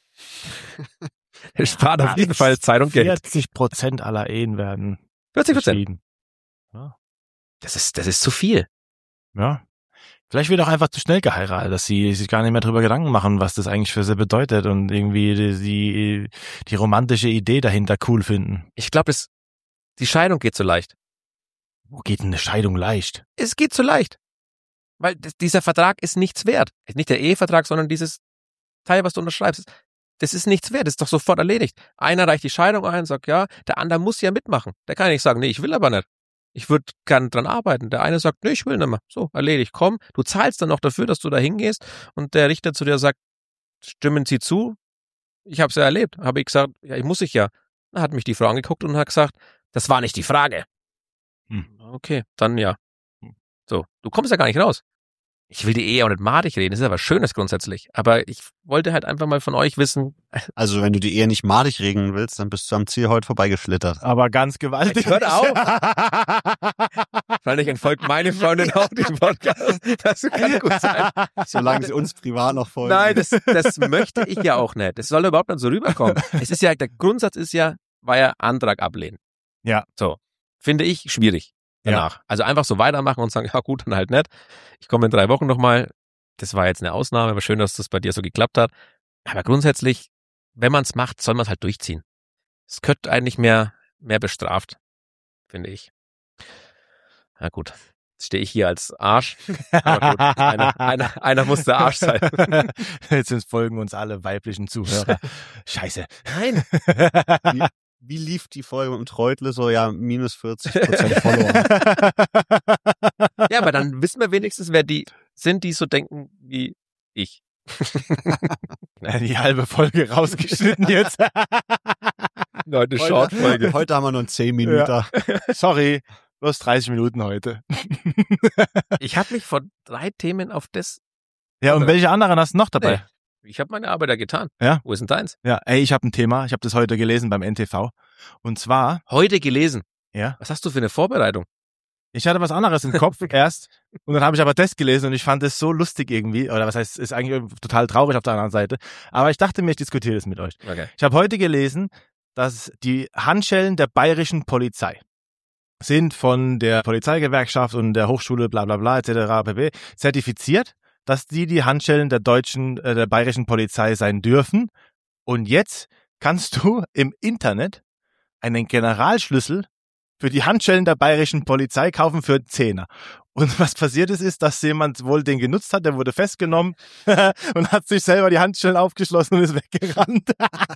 Es spart auf jeden Fall Zeit und Geld. 40% aller Ehen werden 40%. geschieden. Ja. Das ist zu viel. Ja. Vielleicht wird auch einfach zu schnell geheiratet, dass sie sich gar nicht mehr drüber Gedanken machen, was das eigentlich für sie bedeutet und irgendwie die romantische Idee dahinter cool finden. Ich glaube, die Scheidung geht so leicht. Wo geht denn eine Scheidung leicht? Es geht so leicht. Weil dieser Vertrag ist nichts wert. Nicht der Ehevertrag, sondern dieses Teil, was du unterschreibst. Das ist nichts wert. Das ist doch sofort erledigt. Einer reicht die Scheidung ein, sagt ja, der andere muss ja mitmachen. Der kann ja nicht sagen, nee, ich will aber nicht. Ich würde gern dran arbeiten. Der eine sagt, nee, ich will nicht mehr. So, erledigt. Komm, du zahlst dann noch dafür, dass du da hingehst und der Richter zu dir sagt, stimmen Sie zu? Ich habe es ja erlebt. Habe ich gesagt, ja, ich muss ja. Dann hat mich die Frau angeguckt und hat gesagt, das war nicht die Frage. Okay, dann ja. So, du kommst ja gar nicht raus. Ich will die Ehe auch nicht madig reden, das ist ja was Schönes grundsätzlich. Aber ich wollte halt einfach mal von euch wissen. Also wenn du die Ehe nicht madig regeln willst, dann bist du am Ziel heute vorbeigeschlittert. Aber ganz gewaltig. Hört auf! Wahrscheinlich entfolgt meine Freundin auch den Podcast. Das kann gut sein. Solange sie uns privat noch folgen. Nein, das möchte ich ja auch nicht. Das soll überhaupt nicht so rüberkommen. Es ist ja, der Grundsatz war ja Antrag ablehnen. Ja. So. Finde ich schwierig. Danach. Ja. Also einfach so weitermachen und sagen, ja gut, dann halt nicht. Ich komme in 3 Wochen nochmal. Das war jetzt eine Ausnahme, aber schön, dass das bei dir so geklappt hat. Aber grundsätzlich, wenn man es macht, soll man es halt durchziehen. Es gehört eigentlich mehr bestraft, finde ich. Na gut, jetzt stehe ich hier als Arsch. Aber gut, einer muss der Arsch sein. Jetzt folgen uns alle weiblichen Zuhörer. Scheiße. Nein. Wie lief die Folge mit dem Treutle? So, ja, minus 40% Follower. Ja, aber dann wissen wir wenigstens, wer die sind, die so denken wie ich. Die halbe Folge rausgeschnitten jetzt. Leute, Short-Folge. Heute haben wir nur 10 Minuten. Ja. Sorry, bloß 30 Minuten heute. Ich habe mich vor 3 Themen auf das... Ja, und welche anderen hast du noch dabei? Nee. Ich habe meine Arbeit ja getan. Ja. Wo ist denn deins? Ja, ich habe ein Thema. Ich habe das heute gelesen beim NTV. Und zwar... Heute gelesen? Ja. Was hast du für eine Vorbereitung? Ich hatte was anderes im Kopf erst. Und dann habe ich aber das gelesen und ich fand es so lustig irgendwie. Oder was heißt, ist eigentlich total traurig auf der anderen Seite. Aber ich dachte mir, ich diskutiere das mit euch. Okay. Ich habe heute gelesen, dass die Handschellen der bayerischen Polizei sind von der Polizeigewerkschaft und der Hochschule bla bla bla etc. pp. zertifiziert, dass die Handschellen der bayerischen Polizei sein dürfen. Und jetzt kannst du im Internet einen Generalschlüssel für die Handschellen der bayerischen Polizei kaufen für 10er. Und was passiert ist, dass jemand wohl den genutzt hat, der wurde festgenommen und hat sich selber die Handschellen aufgeschlossen und ist weggerannt.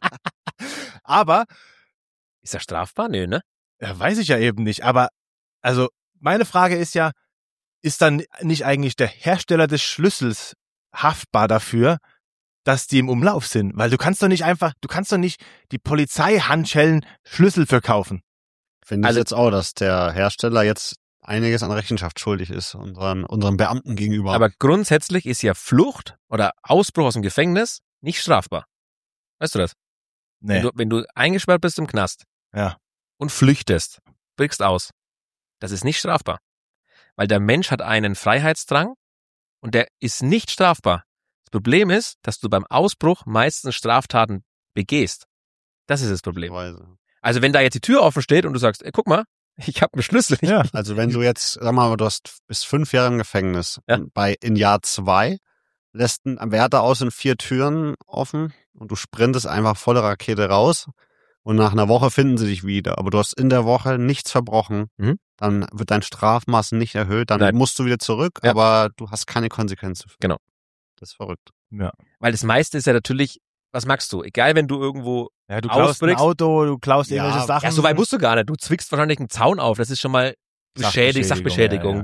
Aber ist das strafbar? Nö, ne? Ja, weiß ich ja eben nicht. Aber also meine Frage ist ja, ist dann nicht eigentlich der Hersteller des Schlüssels haftbar dafür, dass die im Umlauf sind? Weil du kannst doch nicht die Polizeihandschellen Schlüssel verkaufen. Finde ich jetzt auch, dass der Hersteller jetzt einiges an Rechenschaft schuldig ist, unseren Beamten gegenüber. Aber grundsätzlich ist ja Flucht oder Ausbruch aus dem Gefängnis nicht strafbar. Weißt du das? Nee. Wenn du eingesperrt bist im Knast Ja. und flüchtest, brichst aus, das ist nicht strafbar. Weil der Mensch hat einen Freiheitsdrang und der ist nicht strafbar. Das Problem ist, dass du beim Ausbruch meistens Straftaten begehst. Das ist das Problem. Also wenn da jetzt die Tür offen steht und du sagst, ey, guck mal, ich habe einen Schlüssel. Ja. Also wenn du jetzt, sag mal, du hast bis 5 Jahre im Gefängnis. Ja. Und in Jahr 2 lässt ein Wärter aus und 4 Türen offen und du sprintest einfach volle Rakete raus und nach einer Woche finden sie dich wieder. Aber du hast in der Woche nichts verbrochen. Dann wird dein Strafmaß nicht erhöht. Dann musst du wieder zurück, aber du hast keine Konsequenzen. Genau. Das ist verrückt. Ja. Weil das meiste ist ja natürlich, was magst du? Egal, wenn du irgendwo Du klaust ein Auto, du klaust irgendwelche Sachen. Ja, so weit musst du gar nicht. Du zwickst wahrscheinlich einen Zaun auf. Das ist schon mal Sachbeschädigung.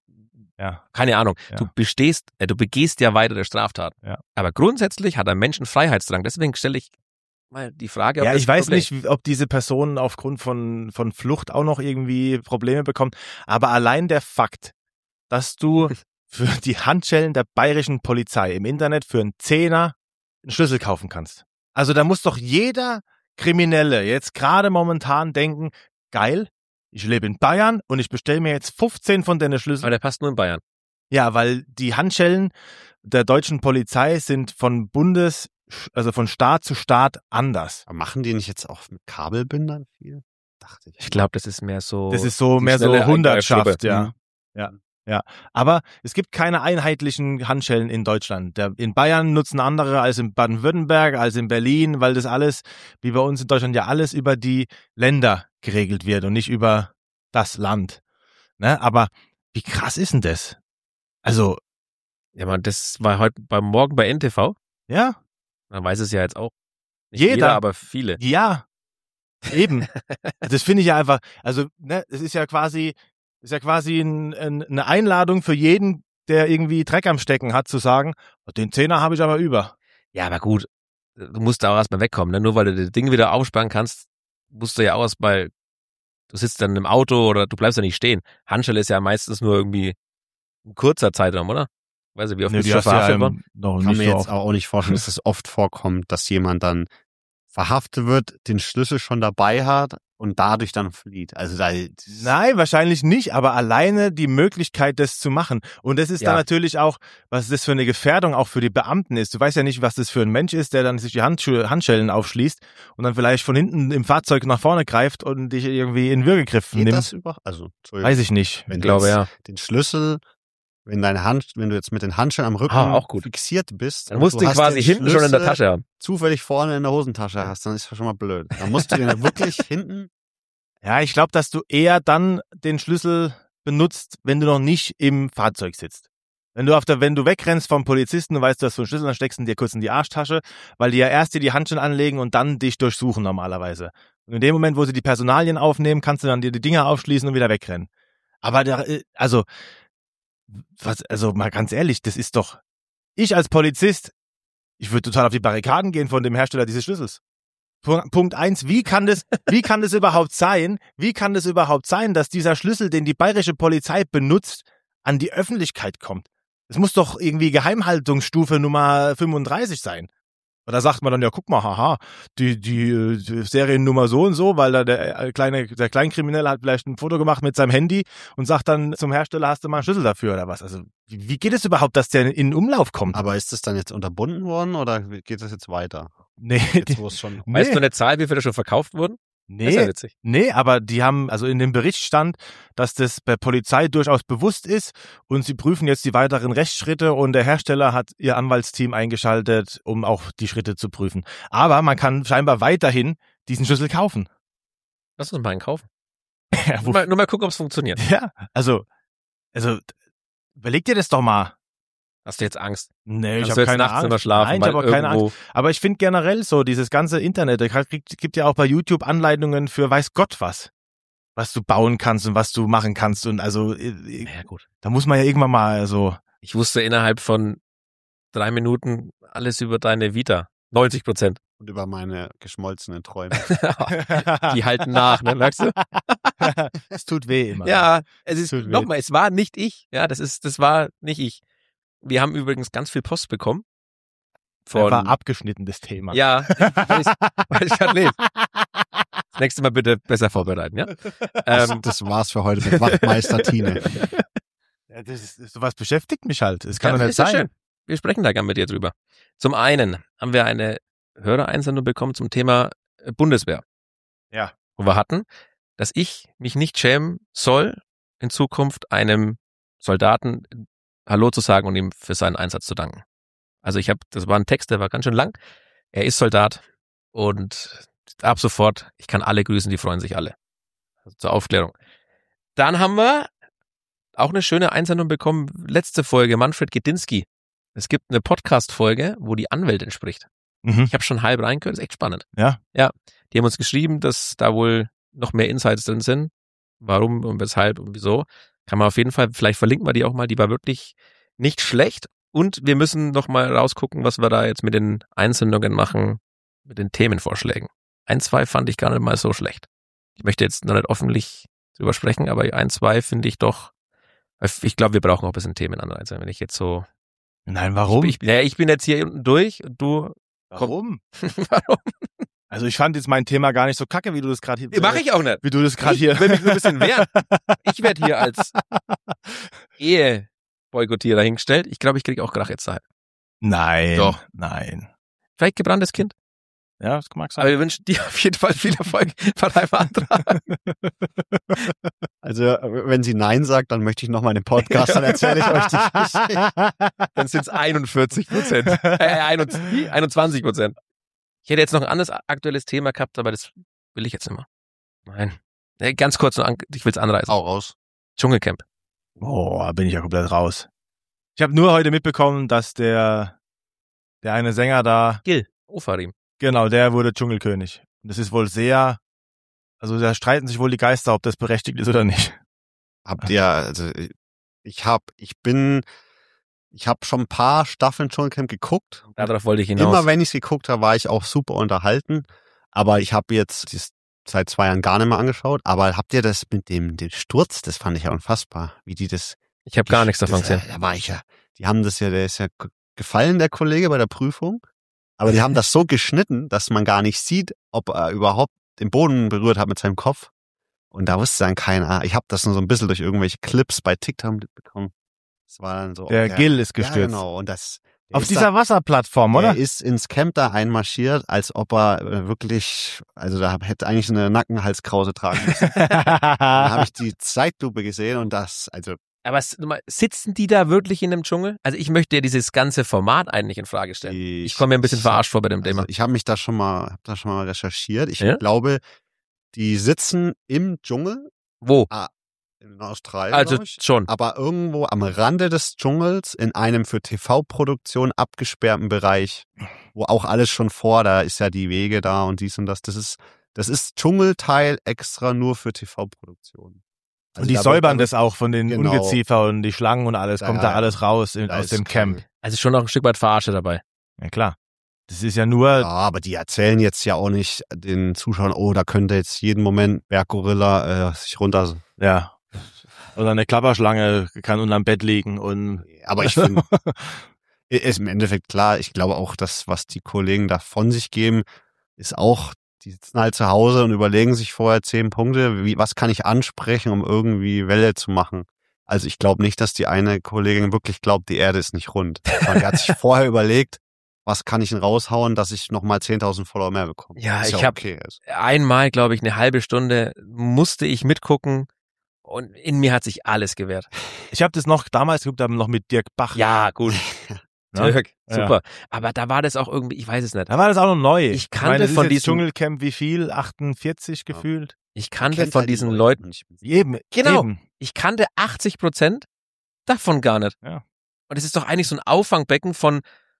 Keine Ahnung. Ja. Du begehst ja weitere Straftaten. Ja. Aber grundsätzlich hat ein Mensch einen Freiheitsdrang. Deswegen stelle ich mal die Frage, ob ja, das ich weiß Problem nicht, ob diese Person aufgrund von Flucht auch noch irgendwie Probleme bekommt. Aber allein der Fakt, dass du für die Handschellen der bayerischen Polizei im Internet für einen Zehner einen Schlüssel kaufen kannst. Also da muss doch jeder Kriminelle jetzt gerade momentan denken, geil, ich lebe in Bayern und ich bestelle mir jetzt 15 von deinen Schlüsseln. Aber der passt nur in Bayern. Ja, weil die Handschellen der deutschen Polizei sind von von Staat zu Staat anders. Aber machen die nicht jetzt auch mit Kabelbindern viel? Dachte ich. Ich glaube, das ist mehr so. Das ist so mehr so Hundertschaft, ja. Ja. Aber es gibt keine einheitlichen Handschellen in Deutschland. In Bayern nutzen andere als in Baden-Württemberg, als in Berlin, weil das alles, wie bei uns in Deutschland ja alles über die Länder geregelt wird und nicht über das Land. Ne? Aber wie krass ist denn das? Also. Ja, man, das war heute Morgen bei NTV. Ja. Man weiß es ja jetzt auch. Nicht jeder, aber viele. Ja. Eben. Das finde ich ja einfach, also, ne, es ist ja quasi eine Einladung für jeden, der irgendwie Dreck am Stecken hat, zu sagen, den Zehner habe ich aber über. Ja, aber gut, du musst da auch erstmal wegkommen, ne? Nur weil du das Ding wieder aufspannen kannst, musst du ja auch erstmal, du sitzt dann im Auto oder du bleibst ja nicht stehen. Handschelle ist ja meistens nur irgendwie ein kurzer Zeitraum, oder? Weiß ich, wie oft bist du schon verhaftet worden? Ich kann mir jetzt auch nicht vorstellen, dass es oft vorkommt, dass jemand dann verhaftet wird, den Schlüssel schon dabei hat und dadurch dann flieht. Also nein, wahrscheinlich nicht, aber alleine die Möglichkeit, das zu machen. Und das ist dann natürlich auch, was das für eine Gefährdung auch für die Beamten ist. Du weißt ja nicht, was das für ein Mensch ist, der dann sich die Handschellen aufschließt und dann vielleicht von hinten im Fahrzeug nach vorne greift und dich irgendwie in Würgegriff nimmt. Das also, weiß ich nicht. Ich glaube, den Schlüssel, wenn du jetzt mit den Handschellen am Rücken fixiert bist, dann musst du ihn quasi hinten schon in der Tasche haben. Zufällig vorne in der Hosentasche hast, dann ist das schon mal blöd. Dann musst du den wirklich hinten. Ja, ich glaube, dass du eher dann den Schlüssel benutzt, wenn du noch nicht im Fahrzeug sitzt. Wenn du wegrennst vom Polizisten und weißt, du hast so einen Schlüssel, dann steckst du dir kurz in die Arschtasche, weil die ja erst dir die Handschellen anlegen und dann dich durchsuchen normalerweise. Und in dem Moment, wo sie die Personalien aufnehmen, kannst du dann dir die Dinger aufschließen und wieder wegrennen. Aber mal ganz ehrlich, das ist doch, ich als Polizist, ich würde total auf die Barrikaden gehen von dem Hersteller dieses Schlüssels. Punkt 1, wie kann das überhaupt sein, dass dieser Schlüssel, den die bayerische Polizei benutzt, an die Öffentlichkeit kommt? Es muss doch irgendwie Geheimhaltungsstufe Nummer 35 sein. Oder sagt man dann, ja, guck mal, haha, die Seriennummer so und so, weil da der Kleinkriminelle hat vielleicht ein Foto gemacht mit seinem Handy und sagt dann zum Hersteller, hast du mal einen Schlüssel dafür oder was? Also, wie geht es überhaupt, dass der in Umlauf kommt? Aber ist das dann jetzt unterbunden worden oder geht das jetzt weiter? Nee. Jetzt, wo es schon Weißt du eine Zahl, wie viele schon verkauft wurden? Nee, das ist ja witzig. Nee, aber die haben, also in dem Bericht stand, dass das bei Polizei durchaus bewusst ist und sie prüfen jetzt die weiteren Rechtsschritte und der Hersteller hat ihr Anwaltsteam eingeschaltet, um auch die Schritte zu prüfen. Aber man kann scheinbar weiterhin diesen Schlüssel kaufen. Lass uns mal einen kaufen. Ja, nur mal gucken, ob es funktioniert. Ja, also überleg dir das doch mal. Hast du jetzt Angst? Nee, ich habe keine Angst. Schlafen, nein, ich habe auch keine Angst. Aber ich finde generell so, dieses ganze Internet, gibt ja auch bei YouTube Anleitungen für weiß Gott was du bauen kannst und was du machen kannst. Und also, ja, gut. Da muss man ja irgendwann mal so. Ich wusste innerhalb von 3 Minuten alles über deine Vita. 90%. Und über meine geschmolzenen Träume. Die halten nach, ne, merkst du? Es tut weh immer. Ja, es war nicht ich. Ja, das war nicht ich. Wir haben übrigens ganz viel Post bekommen von... war abgeschnitten, das Thema. Ja, weil ich gerade lese. Das nächste Mal bitte besser vorbereiten, ja? Das war's für heute mit Wachtmeister Tine. Ja, sowas beschäftigt mich halt. Das kann doch nicht ist ja sein. schön. Wir sprechen da gerne mit dir drüber. Zum einen haben wir eine Hörereinsendung bekommen zum Thema Bundeswehr. Ja. Wo wir hatten, dass ich mich nicht schämen soll, in Zukunft einem Soldaten Hallo zu sagen und ihm für seinen Einsatz zu danken. Also das war ein Text, der war ganz schön lang. Er ist Soldat und ab sofort, ich kann alle grüßen, die freuen sich alle. Also zur Aufklärung. Dann haben wir auch eine schöne Einsendung bekommen, letzte Folge, Manfred Gedinsky. Es gibt eine Podcast-Folge, wo die Anwältin spricht. Ich habe schon halb reingehört, ist echt spannend. Ja? Ja, die haben uns geschrieben, dass da wohl noch mehr Insights drin sind. Warum und weshalb und wieso. Kann man auf jeden Fall, vielleicht verlinken wir die auch mal, die war wirklich nicht schlecht. Und wir müssen noch mal rausgucken, was wir da jetzt mit den Einsendungen machen, mit den Themenvorschlägen. 1, 2 fand ich gar nicht mal so schlecht. Ich möchte jetzt noch nicht öffentlich drüber sprechen, aber 1, 2 finde ich doch, ich glaube, wir brauchen auch ein bisschen Themen an der wenn ich jetzt so... Nein, warum? Ich bin jetzt hier unten durch und du... Warum? Warum? Also ich fand jetzt mein Thema gar nicht so kacke, wie du das gerade hier... Mache ich auch nicht. Wie du das gerade hier... Ich will mich nur ein bisschen wehren. Ich werde hier als Eheboykottierer hingestellt. Ich glaube, ich kriege auch Krach jetzt daheim. Nein. Doch. Nein. Vielleicht gebranntes Kind. Ja, das mag sein. Aber wir wünschen dir auf jeden Fall viel Erfolg bei deinem Antrag. Also, wenn sie Nein sagt, dann möchte ich nochmal in den Podcast, dann erzähle ich euch die Geschichte. Dann sind es 41%. 21%. Ich hätte jetzt noch ein anderes aktuelles Thema gehabt, aber das will ich jetzt nicht mehr. Nein. Ganz kurz noch, ich will es anreißen. Auch raus. Dschungelcamp. Boah, bin ich ja komplett raus. Ich habe nur heute mitbekommen, dass der eine Sänger da... Gil Ofarim. Genau, der wurde Dschungelkönig. Und das ist wohl sehr... Also da streiten sich wohl die Geister, ob das berechtigt ist oder nicht. Habt ihr, also ich habe schon ein paar Staffeln Dschungelcamp geguckt. Darauf wollte ich hinaus. Immer wenn ich es geguckt habe, war ich auch super unterhalten. Aber ich habe jetzt seit 2 Jahren gar nicht mehr angeschaut. Aber habt ihr das mit dem Sturz? Das fand ich ja unfassbar, wie die das... Ich habe gar nichts davon gesehen. Da war ich ja... Die haben das ja, der ist ja gefallen, der Kollege, bei der Prüfung. Aber die haben das so geschnitten, dass man gar nicht sieht, ob er überhaupt den Boden berührt hat mit seinem Kopf. Und da wusste dann keiner. Ich habe das nur so ein bisschen durch irgendwelche Clips bei TikTok mitbekommen. Das war dann so. Der Gil ist gestürzt. Ja, genau. Und das auf dieser Wasserplattform, oder? Er ist ins Camp da einmarschiert, als ob er wirklich, also da hätte eigentlich eine Nackenhalskrause tragen müssen. Dann habe ich die Zeitlupe gesehen und das, also. Aber sitzen die da wirklich in dem Dschungel? Also ich möchte ja dieses ganze Format eigentlich in Frage stellen. Ich komme mir ein bisschen verarscht vor bei dem Thema. Ich habe da schon mal recherchiert. Ich glaube, die sitzen im Dschungel. Wo? In Australien. Also schon. Aber irgendwo am Rande des Dschungels in einem für TV-Produktion abgesperrten Bereich, wo auch alles schon da ist ja die Wege da und dies und das. Das ist Dschungelteil extra nur für TV-Produktion. Also und die säubern das auch von den Ungeziefer und die Schlangen und alles, kommt da alles raus aus dem Camp. Also schon noch ein Stück weit Verarsche dabei. Ja klar. Das ist ja nur... Ja, aber die erzählen jetzt ja auch nicht den Zuschauern, oh, da könnte jetzt jeden Moment Berggorilla sich runter... Ja. Oder eine Klapperschlange kann unterm Bett liegen und... Aber ich finde, ist im Endeffekt klar, ich glaube auch, dass was die Kollegen da von sich geben, ist auch... Die sitzen halt zu Hause und überlegen sich vorher 10 Punkte, was kann ich ansprechen, um irgendwie Welle zu machen. Also ich glaube nicht, dass die eine Kollegin wirklich glaubt, die Erde ist nicht rund. Die hat sich vorher überlegt, was kann ich denn raushauen, dass ich nochmal 10.000 Follower mehr bekomme. Ja, ich habe einmal, glaube ich, eine halbe Stunde musste ich mitgucken und in mir hat sich alles gewehrt. Ich habe das noch damals geguckt, aber noch mit Dirk Bach. Ja, gut. Dirk, super. Ja. Aber da war das auch irgendwie, ich weiß es nicht. Da war das auch noch neu. Ich kannte von diesem Dschungelcamp wie viel? 48 gefühlt? Ich kannte von diesen Leuten. Eben. Genau. Eben. Ich kannte 80% davon gar nicht. Ja. Und es ist doch eigentlich so ein Auffangbecken von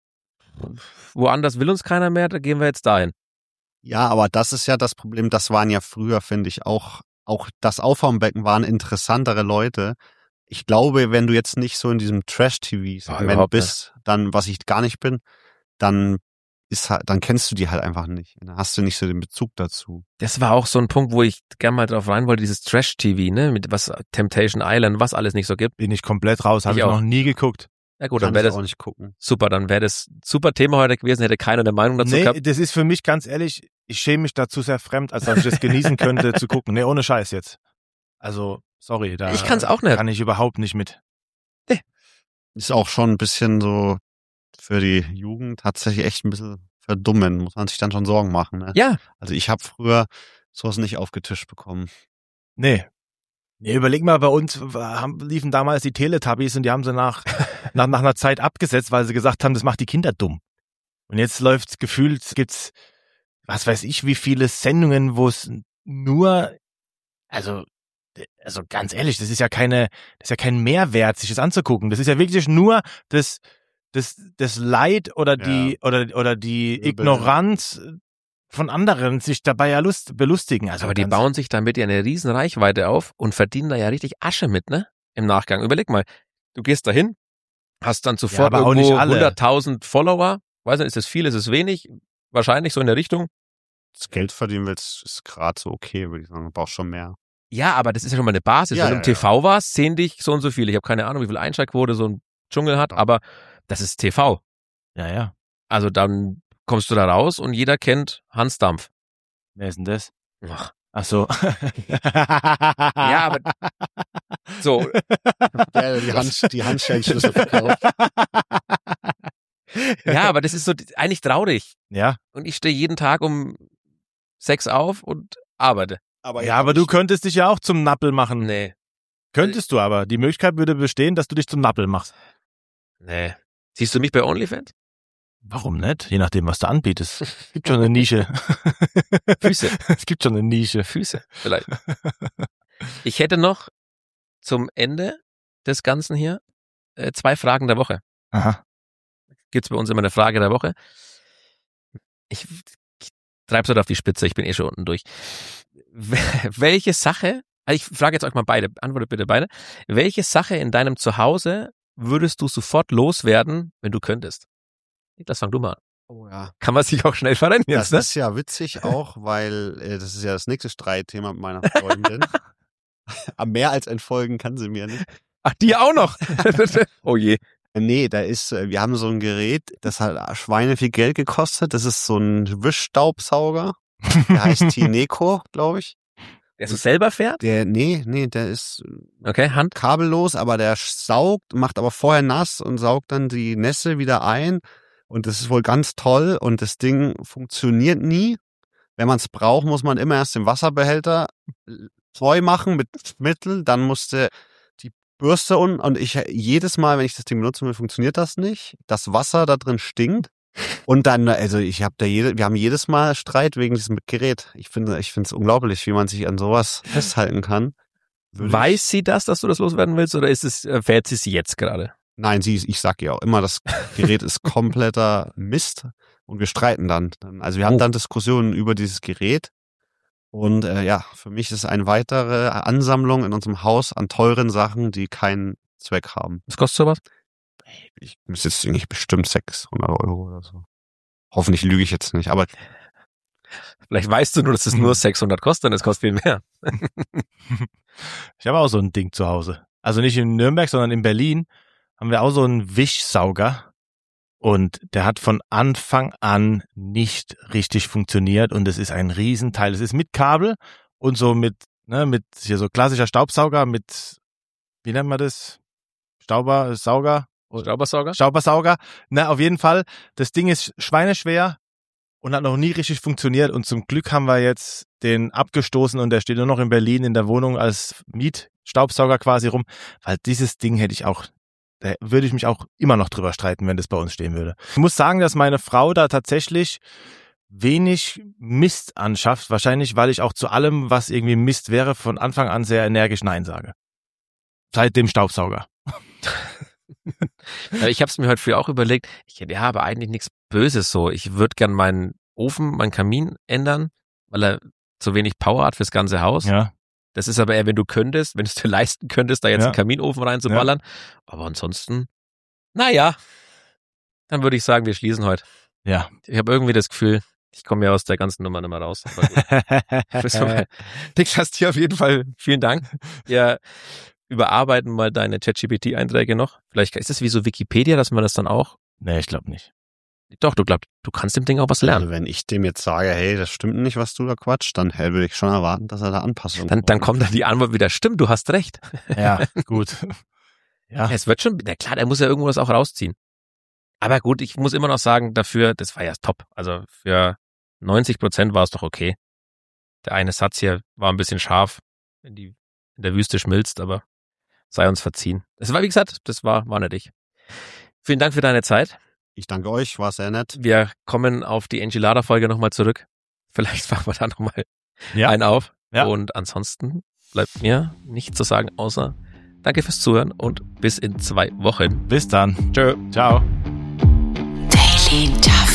woanders will uns keiner mehr, da gehen wir jetzt dahin. Ja, aber das ist ja das Problem, das waren ja früher, finde ich, auch das Auffangbecken waren interessantere Leute. Ich glaube, wenn du jetzt nicht so in diesem Trash-TV-Segment bist, dann, was ich gar nicht bin, dann kennst du die halt einfach nicht. Dann hast du nicht so den Bezug dazu. Das war auch so ein Punkt, wo ich gerne mal drauf rein wollte, dieses Trash-TV, ne, mit was Temptation Island, was alles nicht so gibt. Bin ich komplett raus, habe ich noch nie geguckt. Ja gut, Kann dann wäre ich das auch nicht gucken. super. Dann wäre das ein super Thema heute gewesen, hätte keiner eine Meinung dazu gehabt. Nee, das ist für mich ganz ehrlich, ich schäme mich dazu sehr fremd, als dass ich das genießen könnte zu gucken. Nee, ohne Scheiß jetzt. Also, sorry, da Ich kann's auch nicht. kann ich überhaupt nicht mit. Ist auch schon ein bisschen so für die Jugend tatsächlich echt ein bisschen verdummen. Muss man sich dann schon Sorgen machen. Ne? Ja, Also ich habe früher sowas nicht aufgetischt bekommen. Nee. Nee, überleg mal, bei uns liefen damals die Teletubbies und die haben sie nach einer Zeit abgesetzt, weil sie gesagt haben, das macht die Kinder dumm. Und jetzt läuft gefühlt, gibt's, was weiß ich, wie viele Sendungen, wo es nur, also ganz ehrlich, das ist ja kein Mehrwert, sich das anzugucken. Das ist ja wirklich nur das Leid oder die Übel. Ignoranz von anderen, sich dabei ja belustigen. Also aber die bauen sich damit ja eine riesen Reichweite auf und verdienen da ja richtig Asche mit, ne? Im Nachgang. Überleg mal, du gehst dahin, hast dann sofort aber auch irgendwo nicht alle. 100.000 Follower. Weiß nicht, ist das viel, ist es wenig? Wahrscheinlich so in der Richtung. Das Geld verdienen willst, ist gerade so okay, würde ich sagen. Du brauchst schon mehr. Ja, aber das ist ja schon mal eine Basis. Ja, Wenn du im ja, TV warst, sehen dich so und so viele. Ich habe keine Ahnung, wie viel Einschaltquote so ein Dschungel hat, aber das ist TV. Ja. Also dann kommst du da raus und jeder kennt Hans Dampf. Wer ist denn das? Ach, Ach so. ja, aber so. Der die Handschellschlüssel verkauft. Ja, aber das ist so eigentlich traurig. Ja. Und ich stehe jeden Tag um 6 auf und arbeite. Aber du könntest dich ja auch zum Nappel machen. Nee. Könntest du aber. Die Möglichkeit würde bestehen, dass du dich zum Nappel machst. Nee. Siehst du mich bei OnlyFans? Warum nicht? Je nachdem, was du anbietest. Es gibt schon eine Nische. Füße. Es gibt schon eine Nische. Füße, vielleicht. Ich hätte noch zum Ende des Ganzen hier 2 Fragen der Woche. Aha. Gibt's bei uns immer eine Frage der Woche. Ich treib's halt auf die Spitze, ich bin schon unten durch. Welche Sache, also ich frage jetzt euch mal beide, antwortet bitte beide. Welche Sache in deinem Zuhause würdest du sofort loswerden, wenn du könntest? Niklas, fang du mal an. Oh ja. Kann man sich auch schnell verrennen jetzt, Das ne? ist ja witzig auch, weil das ist ja das nächste Streitthema mit meiner Freundin. Aber mehr als entfolgen kann sie mir nicht. Ach, die auch noch? Oh je. Nee, wir haben so ein Gerät, das hat Schweine viel Geld gekostet. Das ist so ein Wischstaubsauger. Der heißt Tineco, glaube ich. Der so selber fährt? Nee, der ist Okay, Hand. kabellos, aber der saugt, macht aber vorher nass und saugt dann die Nässe wieder ein. Und das ist wohl ganz toll und das Ding funktioniert nie. Wenn man es braucht, muss man immer erst den Wasserbehälter neu machen mit Mittel, dann musste die Bürste und jedes Mal, wenn ich das Ding benutzen will, funktioniert das nicht. Das Wasser da drin stinkt. Und dann, also wir haben jedes Mal Streit wegen diesem Gerät. Ich finde es unglaublich, wie man sich an sowas festhalten kann. Weiß sie das, dass du das loswerden willst, oder fährt sie es jetzt gerade? Nein, ich sag ihr auch immer, das Gerät ist kompletter Mist und wir streiten dann. Also wir haben dann Diskussionen über dieses Gerät und für mich ist es eine weitere Ansammlung in unserem Haus an teuren Sachen, die keinen Zweck haben. Was kostet sowas? Ich müsste jetzt irgendwie bestimmt 600 € oder so. Hoffentlich lüge ich jetzt nicht, aber Vielleicht weißt du nur, dass es nur 600 kostet und es kostet viel mehr. Ich habe auch so ein Ding zu Hause. Also nicht in Nürnberg, sondern in Berlin haben wir auch so einen Wischsauger. Und der hat von Anfang an nicht richtig funktioniert. Und es ist ein Riesenteil. Es ist mit Kabel und so mit hier so klassischer Staubsauger mit, wie nennt man das? Staubersauger? Na, auf jeden Fall. Das Ding ist schweineschwer und hat noch nie richtig funktioniert. Und zum Glück haben wir jetzt den abgestoßen und der steht nur noch in Berlin in der Wohnung als Mietstaubsauger quasi rum. Weil dieses Ding da würde ich mich auch immer noch drüber streiten, wenn das bei uns stehen würde. Ich muss sagen, dass meine Frau da tatsächlich wenig Mist anschafft. Wahrscheinlich, weil ich auch zu allem, was irgendwie Mist wäre, von Anfang an sehr energisch Nein sage. Seit dem Staubsauger. Ich habe es mir heute früh auch überlegt. Ich habe eigentlich nichts Böses so. Ich würde gern meinen Kamin ändern, weil er zu wenig Power hat fürs ganze Haus. Ja. Das ist aber eher, wenn du es dir leisten könntest, da jetzt einen Kaminofen reinzuballern. Ja. Aber ansonsten, naja, dann würde ich sagen, wir schließen heute. Ja. Ich habe irgendwie das Gefühl, ich komme ja aus der ganzen Nummer nicht mehr raus. Dick, hast dir auf jeden Fall vielen Dank. Ja, überarbeiten mal deine ChatGPT-Einträge noch. Vielleicht ist es wie so Wikipedia, dass man das dann auch... Nee, ich glaube nicht. Doch, du kannst dem Ding auch was lernen. Also wenn ich dem jetzt sage, hey, das stimmt nicht, was du da quatscht, dann würde ich schon erwarten, dass er da Anpassungen Dann kommt dann die Antwort wieder, stimmt, du hast recht. Ja, gut. Ja. Es wird schon, na klar, der muss ja irgendwas auch rausziehen. Aber gut, ich muss immer noch sagen, dafür, das war ja top. Also für 90% war es doch okay. Der eine Satz hier war ein bisschen scharf, wenn die in der Wüste schmilzt, aber sei uns verziehen. Das war, wie gesagt, das war nicht ich. Vielen Dank für deine Zeit. Ich danke euch, war sehr nett. Wir kommen auf die Enchilada-Folge nochmal zurück. Vielleicht machen wir da nochmal einen auf. Ja. Und ansonsten bleibt mir nichts zu sagen, außer danke fürs Zuhören und bis in 2 Wochen. Bis dann. Tschö. Ciao. Daily Duff.